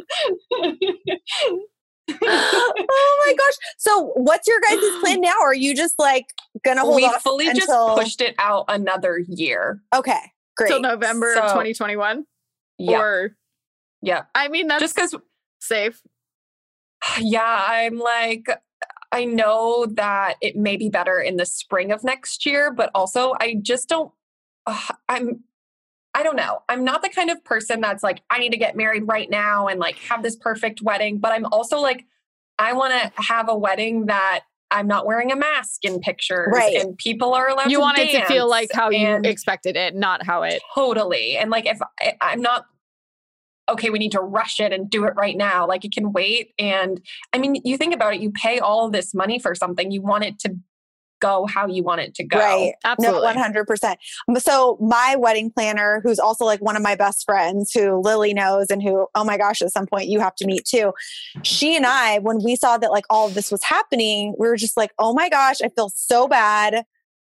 Oh my gosh. So what's your guys' plan now? Are you just like gonna hold we off fully until just pushed it out another year. Okay, great. Till November of So- twenty twenty-one? Yeah. Or, yeah. I mean, that's Just because, safe. yeah, I'm like, I know that it may be better in the spring of next year, but also I just don't, uh, I'm, I don't know. I'm not the kind of person that's like, I need to get married right now and like have this perfect wedding. But I'm also like, I want to have a wedding that I'm not wearing a mask in pictures Right. and people are allowed You to want it to feel dance like how you and- expected it, not how it. Totally. And like, if I, I'm not, okay, we need to rush it and do it right now. Like it can wait. And I mean, you think about it, you pay all of this money for something. You want it to go how you want it to go. Right. Absolutely. No, one hundred percent. So my wedding planner, who's also like one of my best friends who Lily knows and who, oh my gosh, at some point you have to meet too. She and I, when we saw that like all of this was happening, we were just like, oh my gosh, I feel so bad.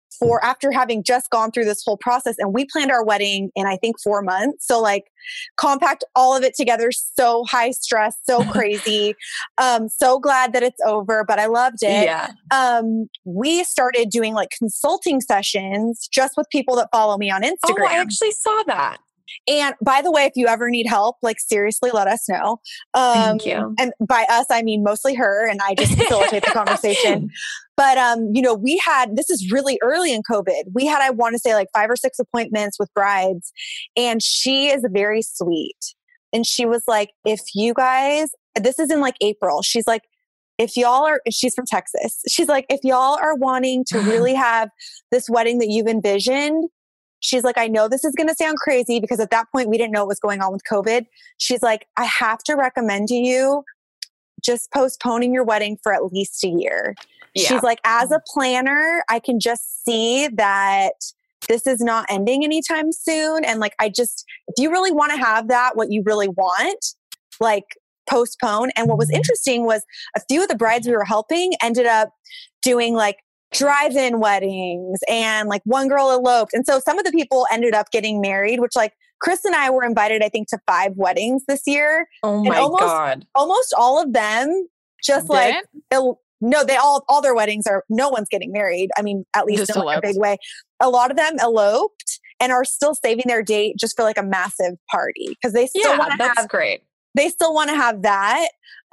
for after having just gone through this whole process, and we planned our wedding in, I think, four months. So like compact all of it together, so high stress, so crazy. um, so glad that it's over, but I loved it. Yeah. Um, we started doing like consulting sessions just with people that follow me on Instagram. Oh, I actually saw that. And by the way, if you ever need help, like seriously, let us know. Um, Thank you. And by us, I mean mostly her, and I just facilitate the conversation. But, um, you know, we had, this is really early in COVID. We had, I want to say like five or six appointments with brides, and she is very sweet. And she was like, if you guys, this is in like April, she's like, if y'all are, she's from Texas. She's like, if y'all are wanting to really have this wedding that you've envisioned, she's like, I know this is going to sound crazy because at that point we didn't know what was going on with COVID. She's like, I have to recommend to you just postponing your wedding for at least a year. Yeah. She's like, as a planner, I can just see that this is not ending anytime soon. And like, I just, if you really want to have that, what you really want, like postpone. And what was interesting was a few of the brides we were helping ended up doing like drive-in weddings, and like one girl eloped. And so some of the people ended up getting married, which like Chris and I were invited, I think, to five weddings this year. Oh my and almost, God. Almost all of them just Did like, it? no, they all, all their weddings are, no one's getting married. I mean, at least Just in like a eloped. big way. A lot of them eloped and are still saving their date just for like a massive party. Cause they still Yeah, want to that's have, great. they still want to have that.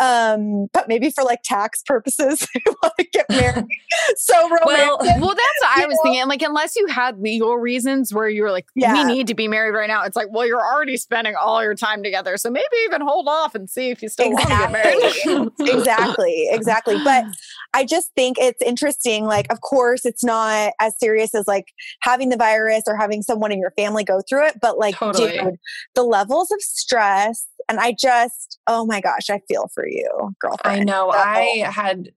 Um, but maybe for like tax purposes, they want to get married. So romantic. Well, Well, that's what I You was know? thinking. Like, unless you had legal reasons where you were like, Yeah. we need to be married right now. It's like, well, you're already spending all your time together. So maybe even hold off and see if you still want to get married. Exactly. exactly. Exactly. But I just think it's interesting. Like, of course, it's not as serious as like having the virus or having someone in your family go through it. But like, Totally. dude, the levels of stress. And I just, oh my gosh, I feel for you, girlfriend. I know. So, I had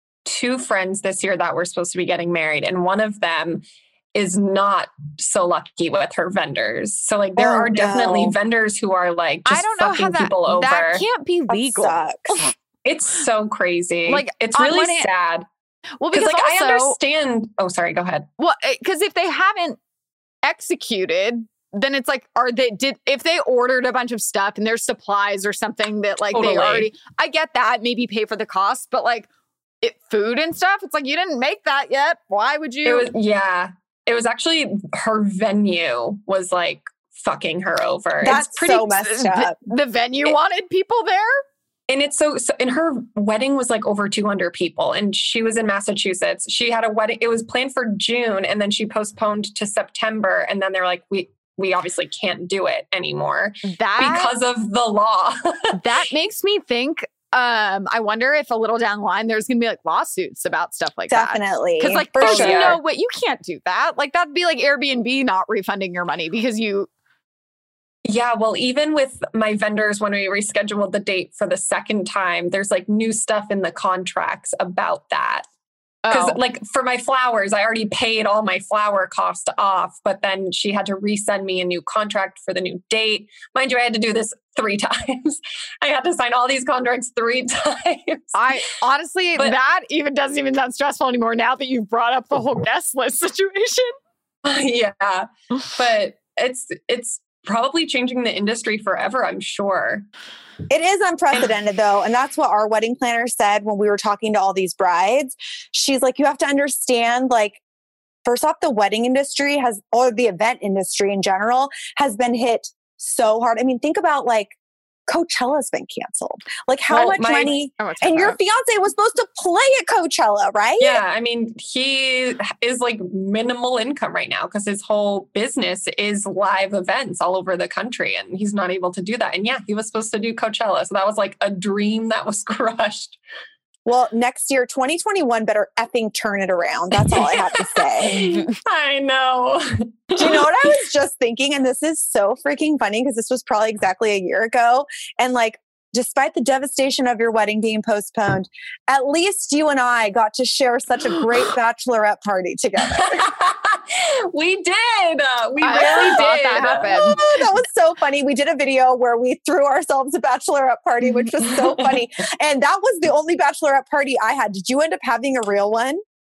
two friends this year that were supposed to be getting married, and one of them is not so lucky with her vendors. So like there Oh, are definitely no. vendors who are like just I don't know fucking how that, people over. that can't be that legal. sucks. It's so crazy. Like, it's on really one hand- sad. Well, Because because like also, I understand. Oh, sorry. Go ahead. well, because if they haven't executed, then it's like, are they, did, if they ordered a bunch of stuff and there's supplies or something that like Totally. they already, I get that, maybe pay for the cost, but like it, food and stuff, it's like, you didn't make that yet. Why would you? It was yeah. It was actually her venue was like fucking her over. That's it's pretty so messed up. The, the venue It- wanted people there? And it's so, so, and her wedding was like over two hundred people, and she was in Massachusetts. She had a wedding. It was planned for June, and then she postponed to September. And then they're like, we, we obviously can't do it anymore That, because of the law. that makes me think, um, I wonder if a little down the line, there's going to be like lawsuits about stuff like that. Definitely. Because like, for there's sure. no way, you can't do that. Like that'd be like Airbnb not refunding your money because you, Yeah, well, even with my vendors, when we rescheduled the date for the second time, there's like new stuff in the contracts about that. Because oh, like for my flowers, I already paid all my flower cost off, but then she had to resend me a new contract for the new date. Mind you, I had to do this three times. I had to sign all these contracts three times. I honestly, But- that even doesn't even sound stressful anymore now that you've brought up the whole guest list situation. Yeah, but it's it's probably changing the industry forever, I'm sure. It is unprecedented though. And that's what our wedding planner said when we were talking to all these brides. She's like, you have to understand, like, first off, the wedding industry has, or the event industry in general, has been hit so hard. I mean, think about like Coachella's been canceled. Like how Well, much my- money, Oh, it's and your bad. fiance was supposed to play at Coachella, right? Yeah, I mean, he is like minimal income right now because his whole business is live events all over the country, and he's not able to do that. And yeah, he was supposed to do Coachella. So that was like a dream that was crushed. Well, next year, twenty twenty-one better effing turn it around. That's all I have to say. I know. Do you know what I was just thinking? And this is so freaking funny because this was probably exactly a year ago. And like, despite the devastation of your wedding being postponed, at least you and I got to share such a great bachelorette party together. We did. Uh, we I really thought did. that happened. Oh, that was so funny. We did a video where we threw ourselves a bachelorette party, which was so funny. And that was the only bachelorette party I had. Did you end up having a real one?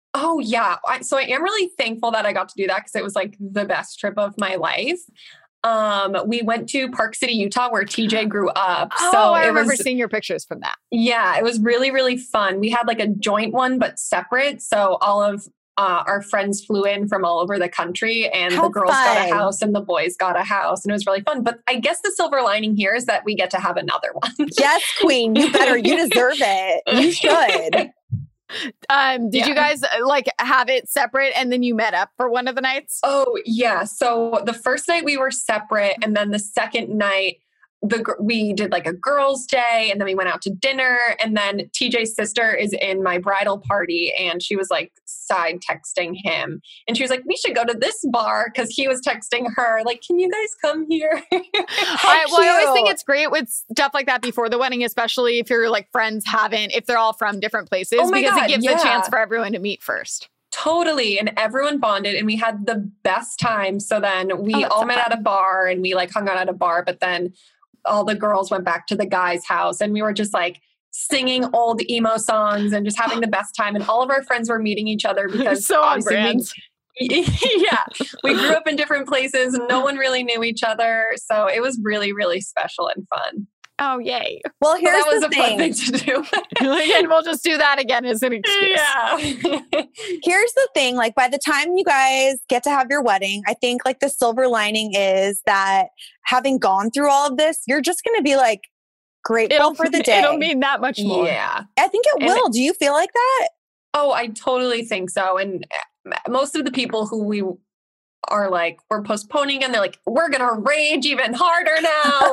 Oh yeah. I, so I am really thankful that I got to do that because it was like the best trip of my life. Um, we went to Park City, Utah, where T J grew up. Oh, so I it remember was, seeing your pictures from that. Yeah, it was really, really fun. We had like a joint one, but separate. So all of uh, our friends flew in from all over the country, and How the girls fun. got a house and the boys got a house, and it was really fun. But I guess the silver lining here is that we get to have another one. Yes, queen, you better. You deserve it. You should. Um, did Yeah. you guys uh, like have it separate and then you met up for one of the nights? Oh, yeah. So the first night we were separate, and then the second night the gr- we did like a girls' day, and then we went out to dinner, and then T J's sister is in my bridal party, and she was like side texting him, and she was like, "We should go to this bar," because he was texting her like, "Can you guys come here?" I, well, I always think cute. it's great with stuff like that before the wedding, especially if your like friends haven't, if they're all from different places, Oh my because God, it gives yeah. a chance for everyone to meet first. Totally. And everyone bonded, and we had the best time. So then we Oh, that's all so met fun. at a bar, and we like hung out at a bar, but then all the girls went back to the guy's house, and we were just like singing old emo songs and just having the best time. And all of our friends were meeting each other because So on obviously brand. we, yeah, we grew up in different places and no one really knew each other. So it was really, really special and fun. Oh, yay. Well, So here's that was the a fun thing. thing to do. And we'll just do that again as an excuse. Yeah. Here's the thing. Like by the time you guys get to have your wedding, I think like the silver lining is that having gone through all of this, you're just going to be like grateful It'll, for the day. it'll mean that much more. Yeah. I think it And- will. Do you feel like that? Oh, I totally think so. And most of the people who we are like, we're postponing, and they're like, we're going to rage even harder now.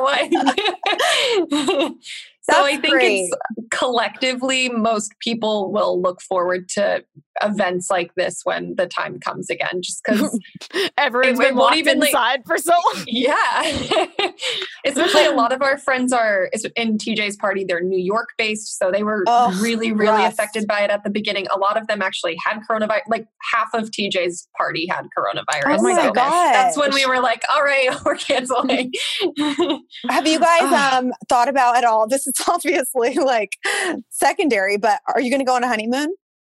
Like, so That's I think great. it's collectively, most people will look forward to events like this when the time comes again, just because, Everyone's It- it been won't locked even, like- inside for so long. yeah. Especially a lot of our friends are in T J's party, they're New York based. So they were Oh, really, really rough. affected by it at the beginning. A lot of them actually had coronavirus. Like half of T J's party had coronavirus. Oh my So gosh. that's when we were like, all right, we're canceling. Have you guys Ah. um thought about at all? This is obviously like secondary, but are you going to go on a honeymoon?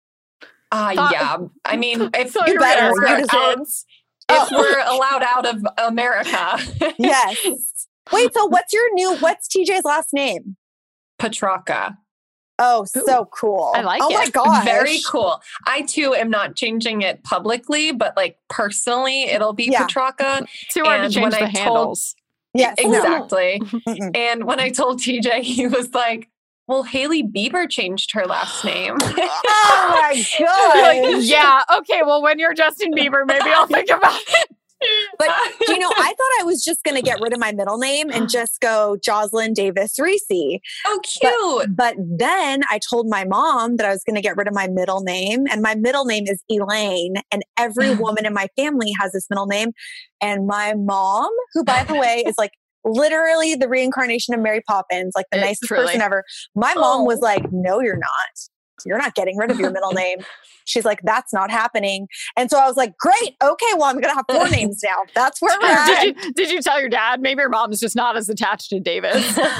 uh, Thought- yeah. I mean, if, So You you're better. gonna You start deserve- kids. if Oh. we're allowed out of America. Yes. Wait, so what's your new, what's T J's last name? Petrarca. Oh, so cool. I like oh my it. gosh. Very cool. I too am not changing it publicly, but like personally, it'll be Yeah. Petrarca. It's too hard to And change when the I told- handles. Yes. no. Exactly. Mm-mm. And when I told T J, he was like, well, Hailey Bieber changed her last name. Oh my You're gosh. like, yeah, okay, well, when you're Justin Bieber, maybe I'll think about it. But you know, I thought I was just going to get rid of my middle name and just go Jocelyn Davis Reese. Oh, cute. But then I told my mom that I was going to get rid of my middle name, and my middle name is Elaine, and every woman in my family has this middle name. And my mom, who by the way is like literally the reincarnation of Mary Poppins, like the It nicest truly- person ever. My mom Oh. was like, "No, you're not. You're not getting rid of your middle name." She's like, "That's not happening." And so I was like, "Great. Okay, well, I'm going to have four names now. That's where we're at." Did you, did you tell your dad? Maybe your mom's just not as attached to Davis.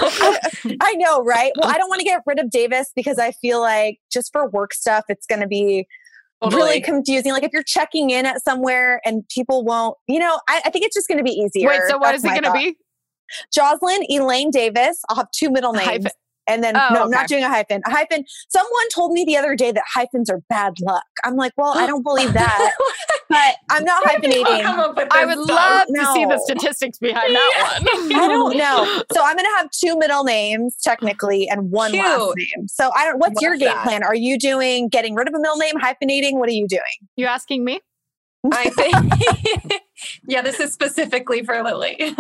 I know, right? Well, I don't want to get rid of Davis because I feel like just for work stuff, it's going to be Totally. really confusing. Like if you're checking in at somewhere and people won't, you know, I, I think it's just going to be easier. Wait, so what That's is it my going to thought. be? Jocelyn Elaine Davis. I'll have two middle names. Hyphen. And then, Oh, no, I'm not okay. doing a hyphen. A hyphen. Someone told me the other day that hyphens are bad luck. I'm like, well, I don't believe that, but I'm not Where did people come hyphenating. up with I this would stuff? love to see the No. statistics behind that one. I don't know. So I'm going to have two middle names technically and one Cute. last name. So I don't, what's Love your game that. plan? Are you doing getting rid of a middle name, hyphenating? What are you doing? You asking me? I think, yeah, this is specifically for Lily. um,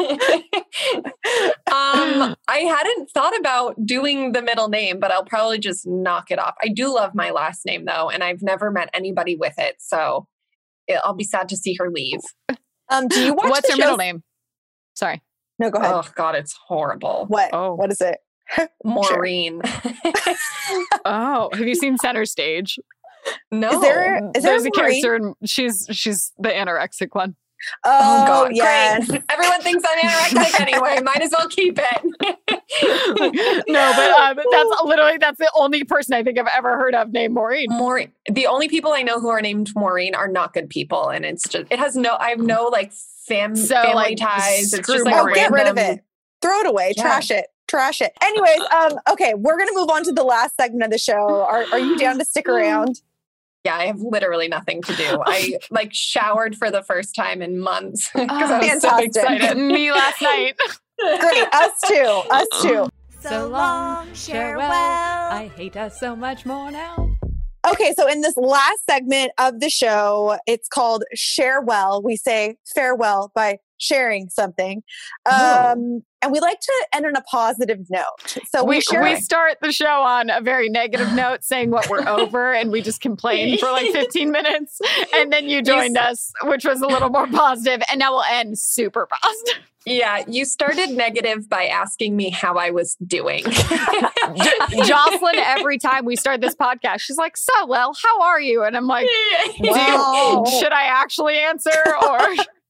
I hadn't thought about doing the middle name, but I'll probably just knock it off. I do love my last name though, and I've never met anybody with it, so it, I'll be sad to see her leave. Um, do you watch What's the your middle shows- name? Sorry. No, go ahead. Oh God, it's horrible. What? Oh. What is it? Maureen. Oh, have you seen Center Stage? No. Is there is there There's a a Maureen? character, and she's she's the anorexic one. Oh, Oh, God. yes. Great. Everyone thinks I'm anorexic anyway. Might as well keep it. No, but um, that's literally, that's the only person I think I've ever heard of named Maureen. Maureen. The only people I know who are named Maureen are not good people. And it's just, it has no, I have no like fam- So, family like, ties. It's screw just like Oh, a get rid of random- it. Throw it away. Yeah. Trash it. Trash it. Anyways, um, okay, we're gonna move on to the last segment of the show. Are are you down to stick around? Yeah, I have literally nothing to do. I like showered for the first time in months because I was so Fantastic. excited. Me last night. Great. Us too. Us too. So long, farewell. I hate us so much more now. Okay, so in this last segment of the show, it's called Share Well. We say farewell by sharing something. Um, and we like to end on a positive note. So we, We, share we start the show on a very negative note saying what we're over and we just complain for like fifteen minutes. And then you joined us, which was a little more positive, and now we'll end super positive. Yeah, you started negative by asking me how I was doing. Jocelyn, every time we start this podcast, she's like, so, well, how are you? And I'm like, do Wow. you, should I actually answer? Or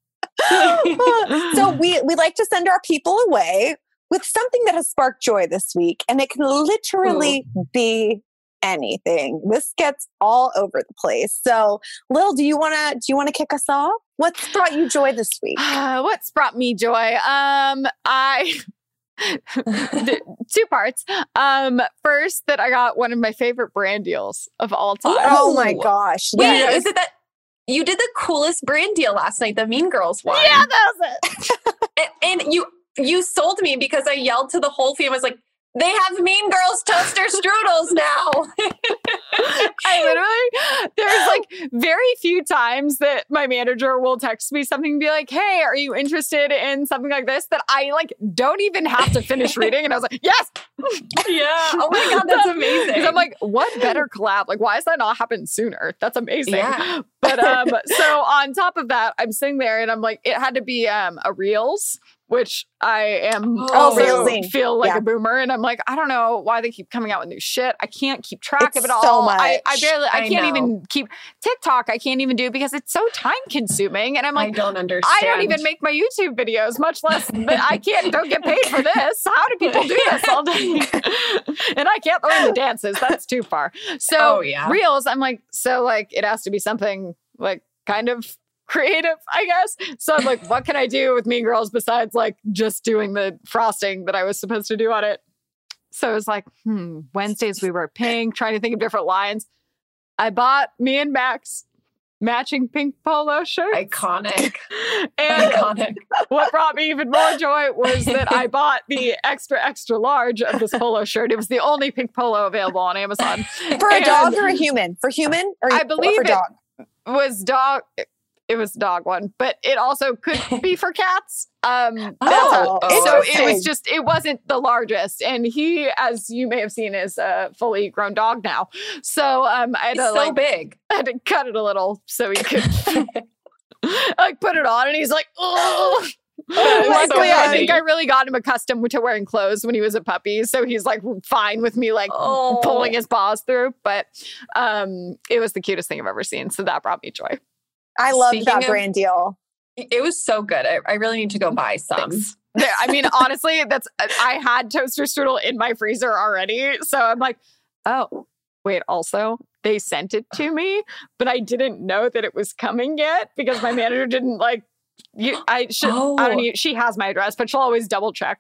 so we we like to send our people away with something that has sparked joy this week, and it can literally be anything. This gets all over the place. So, Lil, do you wanna do you wanna kick us off? What's brought you joy this week? Uh, what's brought me joy? Um, I two parts. Um, first, that I got one of my favorite brand deals of all time. Oh my gosh! Wait, Yes. is it that you did the coolest brand deal last night, the Mean Girls one? Yeah, that was it. And, and you you sold me because I yelled to the whole family. I was like, they have Mean Girls toaster strudels now. I literally, there's like very few times that my manager will text me something and be like, hey, are you interested in something like this? That I like don't even have to finish reading. And I was like, yes. Yeah. Oh my God, that's amazing. 'Cause I'm like, what better collab? Like, why has that not happened sooner? That's amazing. Yeah. But um, so on top of that, I'm sitting there and I'm like, it had to be um a Reels, which I am Oh, also Reelsing. feel like Yeah. a boomer. And I'm like, I don't know why they keep coming out with new shit. I can't keep track It's of it all. so I, I much. barely, I, I can't know. even keep TikTok. I can't even do because it's so time consuming. And I'm I like, don't understand. I don't even make my YouTube videos, much less that I can't, don't get paid for this. How do people do this all day? And I can't learn the dances. That's too far. So Oh, yeah. Reels, I'm like, so like, it has to be something like kind of creative, I guess. So I'm like, what can I do with Mean Girls besides like just doing the frosting that I was supposed to do on it? So it was like, hmm, Wednesdays we were pink, trying to think of different lines. I bought me and Max matching pink polo shirts. Iconic. And Iconic. what brought me even more joy was that I bought the extra, extra large of this polo shirt. It was the only pink polo available on Amazon. For a And dog or a human? For human or I or believe for it- dog? was dog. It was dog one, but it also could be for cats. Um, that's Oh, how- so it interesting. was just, it wasn't the largest. And he, as you may have seen, is a fully grown dog now. So um, I had It's to so like, big. I had to cut it a little so he could like put it on and he's like, oh. Oh my Luckily, I God. think I really got him accustomed to wearing clothes when he was a puppy. So he's like fine with me like Oh. pulling his paws through. But um, it was the cutest thing I've ever seen. So that brought me joy. I love Speaking that of- brand deal. It was so good. I, I really need to go buy some. Thanks. There- I mean, honestly, that's I had toaster strudel in my freezer already. So I'm like, oh, wait, also they sent it to me, but I didn't know that it was coming yet because my manager didn't like you I should Oh. I don't know, she has my address, but she'll always double check.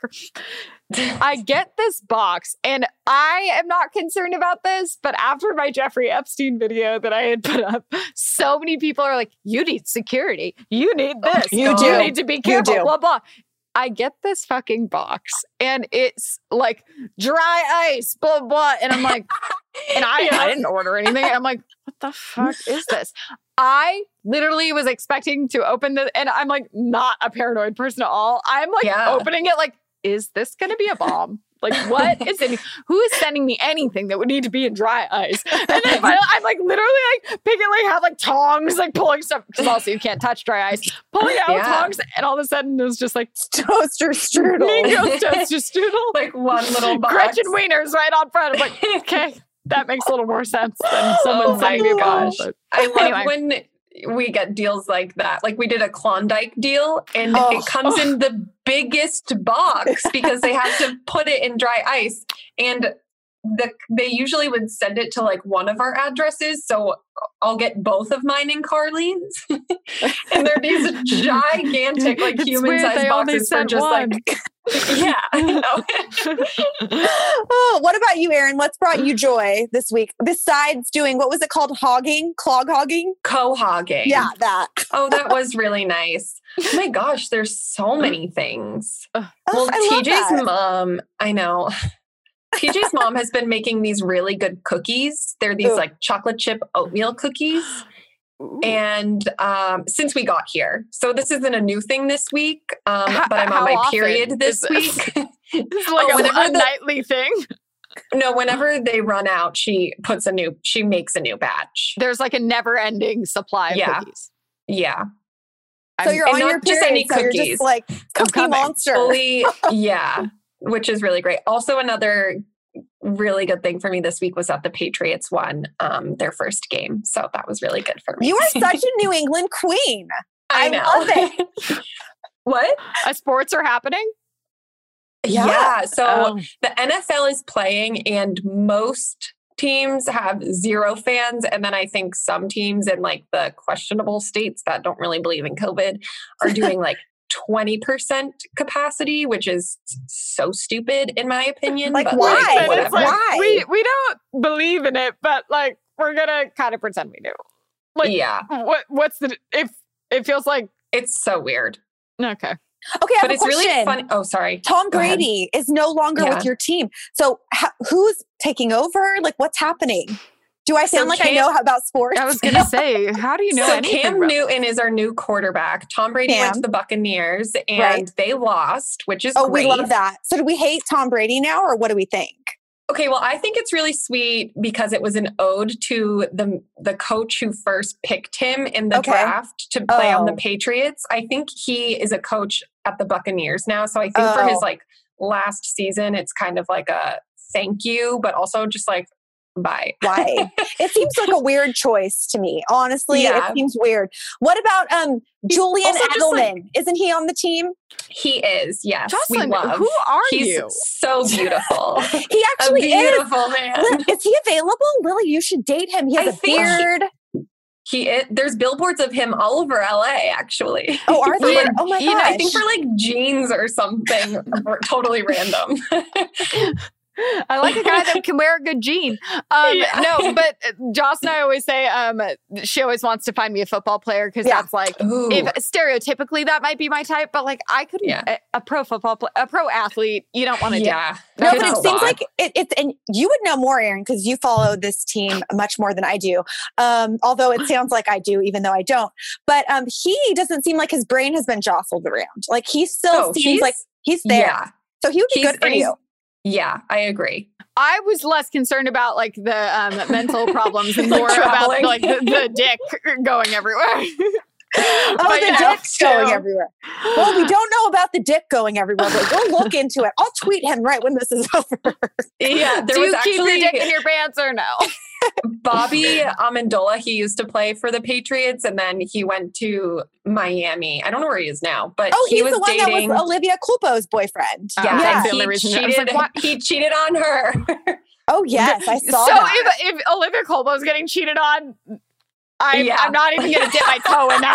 I get this box and I am not concerned about this, but after my Jeffrey Epstein video that I had put up, so many people are like, you need security. You need this. You you do. need to be careful, do. blah, blah. I get this fucking box and it's like dry ice, blah, blah. And I'm like, and I, I didn't order anything. And I'm like, what the fuck is this? I literally was expecting to open the, and I'm like not a paranoid person at all. I'm like Yeah. opening it like, is this going to be a bomb? Like, what is it? Who is sending me anything that would need to be in dry ice? And then finally, I'm like literally like picking, like have like tongs, like pulling stuff. Because also you can't touch dry ice. Pulling out Yeah. tongs, and all of a sudden it was just like Toaster strudel. Mean Girls toaster strudel, Like one little box. Gretchen Wieners right on front. I'm like, okay, that makes a little more sense than someone Oh my sending me a bomb. gosh. But I love Anyway. when we get deals like that. Like we did a Klondike deal and Oh. it comes in the biggest box because they have to put it in dry ice. And the, they usually would send it to like one of our addresses. So I'll get both of mine in Carly's. And they're these gigantic, like It's human weird, sized they only boxes for sent just one. like, yeah, I know. Oh, what about you, Erin? What's brought you joy this week besides doing what was it called? Hogging, clog hogging? Co-hogging. Yeah, that. Oh, that was really nice. Oh my gosh, there's so many things. Oh, Well, I love T J's that. mom, I know. T J's mom has been making these really good cookies. They're these Ooh. like chocolate chip oatmeal cookies. And um, since we got here, so this isn't a new thing this week, um, How- but I'm how on my often period this is this? week. It's like Oh, a, whenever a the- nightly thing. No, whenever they run out, she puts a new, she makes a new batch. There's like a never-ending supply of Yeah. cookies. Yeah. So I'm- you're and on not your just period, any so you're cookies. just like cookie coming. monster. Fully, yeah, which is really great. Also, another really good thing for me this week was that the Patriots won um, their first game. So that was really good for me. You are such a New England queen. I know. love it. What? Uh, sports are happening. Yeah. Yeah. So Oh. the N F L is playing, and most teams have zero fans. And then I think some teams in like the questionable states that don't really believe in COVID are doing like twenty percent capacity, which is so stupid in my opinion. Like, but why? like, And it's whatever. like, Why? we we don't believe in it, but like we're gonna kind of pretend we do. Like, Yeah. what what's the if it feels like It's so weird. okay. Okay, I have But a it's question. really funny. Oh, sorry. Tom Go ahead. Brady is no longer Yeah. with your team. So ha- who's taking over? Like, what's happening? Do I So sound like I Cam- know how- about sports? I was gonna say, how do you know so anything Cam about Newton is our new quarterback. Tom Brady went Cam. to the Buccaneers and Right. they lost, which is Oh, great. we love that. So do we hate Tom Brady now, or what do we think? Okay, well, I think it's really sweet because it was an ode to the the coach who first picked him in the Okay. draft to play on the Oh. Patriots. I think he is a coach at the Buccaneers now. So I think for Oh. his like last season, it's kind of like a thank you, but also just like bye. Why? It seems like a weird choice to me. Honestly, Yeah. it seems weird. What about um Julian also just, Edelman? like- Isn't he on the team? He is, yes. Jocelyn, we love. who are He's you? so beautiful. He a actually is. beautiful man. Li- Is he available? Lily, you should date him. He has I a think he- beard. He is, there's billboards of him all over L A actually. Oh, are For, there? like, Oh my you know, gosh. I think for like jeans or something r- totally random. I like a guy that can wear a good jean. Um, Yeah. No, but uh, Joss and I always say um, she always wants to find me a football player because Yeah. that's like, Ooh. if stereotypically that might be my type, but like I could Yeah. a, a pro football player, a pro athlete. You don't want to yeah. No, It's but it a seems lot. like it, it's, and you would know more, Erin, because you follow this team much more than I do. Um, although it sounds like I do, even though I don't. But um, he doesn't seem like his brain has been jostled around. Like he still Oh, seems he's- like he's there. Yeah. So he would be He's- good for and he's- you. Yeah, I agree. I was less concerned about like the um, mental problems and Like more about traveling. like the, the dick going everywhere. Oh, But the yeah, dick's going so- everywhere. Well, we don't know about the dick going everywhere, but go look into it. I'll tweet him right when this is over. Yeah, there Do was you keep your actually dick in your pants or no? Bobby Amendola. He used to play for the Patriots, and then he went to Miami. I don't know where he is now, but Oh, he he's was the one dating. that was Olivia Culpo's boyfriend. Oh, yeah, that's and the he only reason. I was cheated. like, what? He cheated on her. Oh, yes, I saw so that. if, if Olivia Colbo's getting cheated on, I'm, Yeah. I'm not even going to dip my toe in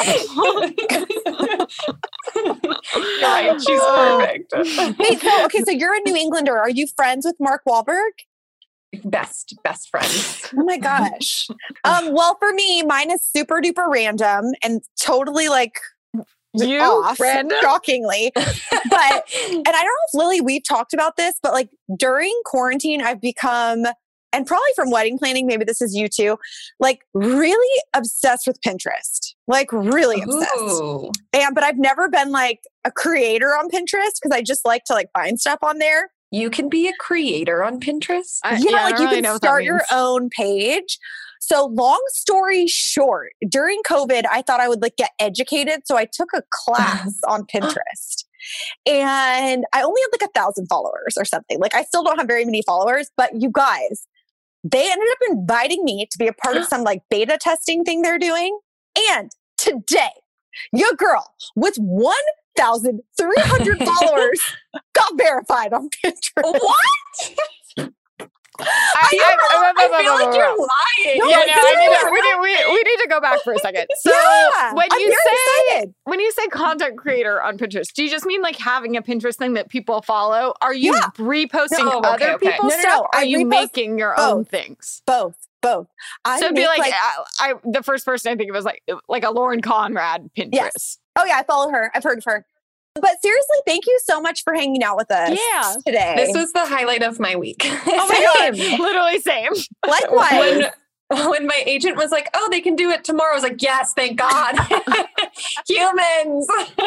that. You're right. She's perfect. Wait, so, okay, so you're a New Englander. Are you friends with Mark Wahlberg? Best, best friends. Oh my gosh. Um, well, for me, mine is super duper random and totally like You off, random? shockingly. But and I don't know if Lily, we've talked about this, but like during quarantine, I've become, and probably from wedding planning, maybe this is you too, like really obsessed with Pinterest. Like really obsessed. Ooh. And but I've never been like a creator on Pinterest because I just like to like find stuff on there. You can be a creator on Pinterest. I- yeah, I like don't you really can know what that start your means. own page. So long story short, during COVID, I thought I would like get educated. So I took a class on Pinterest. And I only had like a thousand followers or something. Like I still don't have very many followers, but you guys, they ended up inviting me to be a part of some like beta testing thing they're doing. And today, your girl with one thousand three hundred followers got verified on Pinterest. What? I, I, I, I, I feel like you're lying. No, yeah, no, I need to, we, need, we, we need to go back for a second. So yeah, when I'm you very say excited. when you say content creator on Pinterest, do you just mean like having a Pinterest thing that people follow? Are you Yeah. reposting No, okay, other okay. people's No, no, stuff? no, Or are I you repost making your own both. things? Both, both. I So it'd be make, like, like I, I, the first person I think of was like like a Lauren Conrad Pinterest. Yes. oh yeah, I follow her. I've heard of her. But seriously, thank you so much for hanging out with us Yeah. today. This was the highlight of my week. Oh my Same. god, literally same. Likewise. when, when my agent was like, oh, they can do it tomorrow, I was like, yes, thank God. Humans.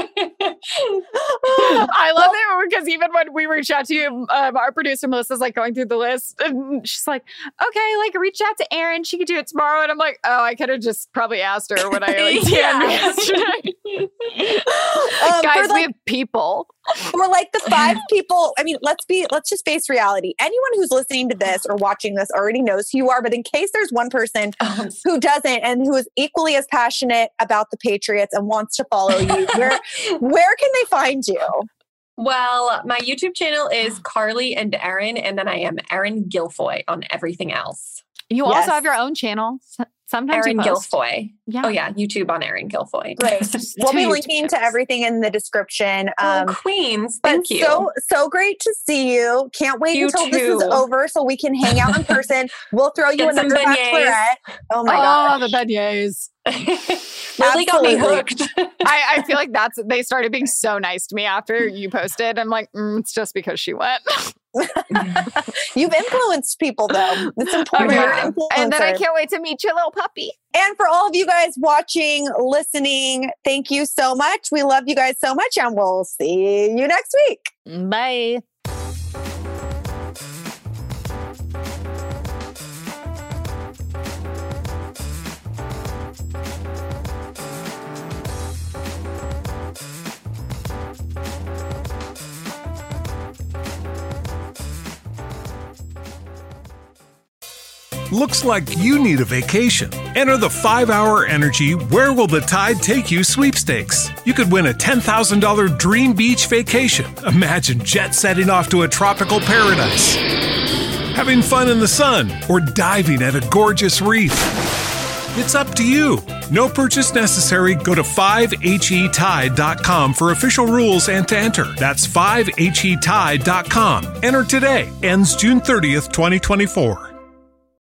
I love it because even when we reached out to you, um, our producer Melissa's like going through the list, and she's like, "Okay, like reach out to Erin. She could do it tomorrow." And I'm like, "Oh, I could have just probably asked her when I like, D M'd her yesterday." Um, Guys, for we like, have people. for like the five people, I mean, let's be, let's just face reality. Anyone who's listening to this or watching this already knows who you are. But in case there's one person who doesn't and who is equally as passionate about the Patriots and wants to follow you, where where can they find you? Well, my YouTube channel is Carly and Erin, and then I am Erin Guilfoy on everything else. You Yes. also have your own channel. Sometimes Erin you post. Guilfoy. Yeah. Oh yeah, YouTube on Erin Guilfoy. Great. We'll Two be YouTube linking to channels. everything in the description. Oh, Um, Queens, but thank you. so so great to see you. Can't wait You until this is too. over so we can hang out in person. We'll throw you Get some another beignets. bachelorette. Oh my Oh, god. the beignets. really got me Absolutely. hooked. I, I feel like that's they started being so nice to me after you posted. I'm like, mm, it's just because she went. You've influenced people though. It's important. Okay. You're an influencer. And then I can't wait to meet your little puppy. And for all of you guys watching, listening, thank you so much. We love you guys so much, and we'll see you next week. Bye. Looks like you need a vacation. Enter the five hour Energy Where Will the Tide Take You sweepstakes. You could win a ten thousand dollars dream beach vacation. Imagine jet setting off to a tropical paradise, having fun in the sun, or diving at a gorgeous reef. It's up to you. No purchase necessary. Go to five H E tide dot com for official rules and to enter. That's five H E tide dot com. Enter today. Ends June thirtieth, twenty twenty-four.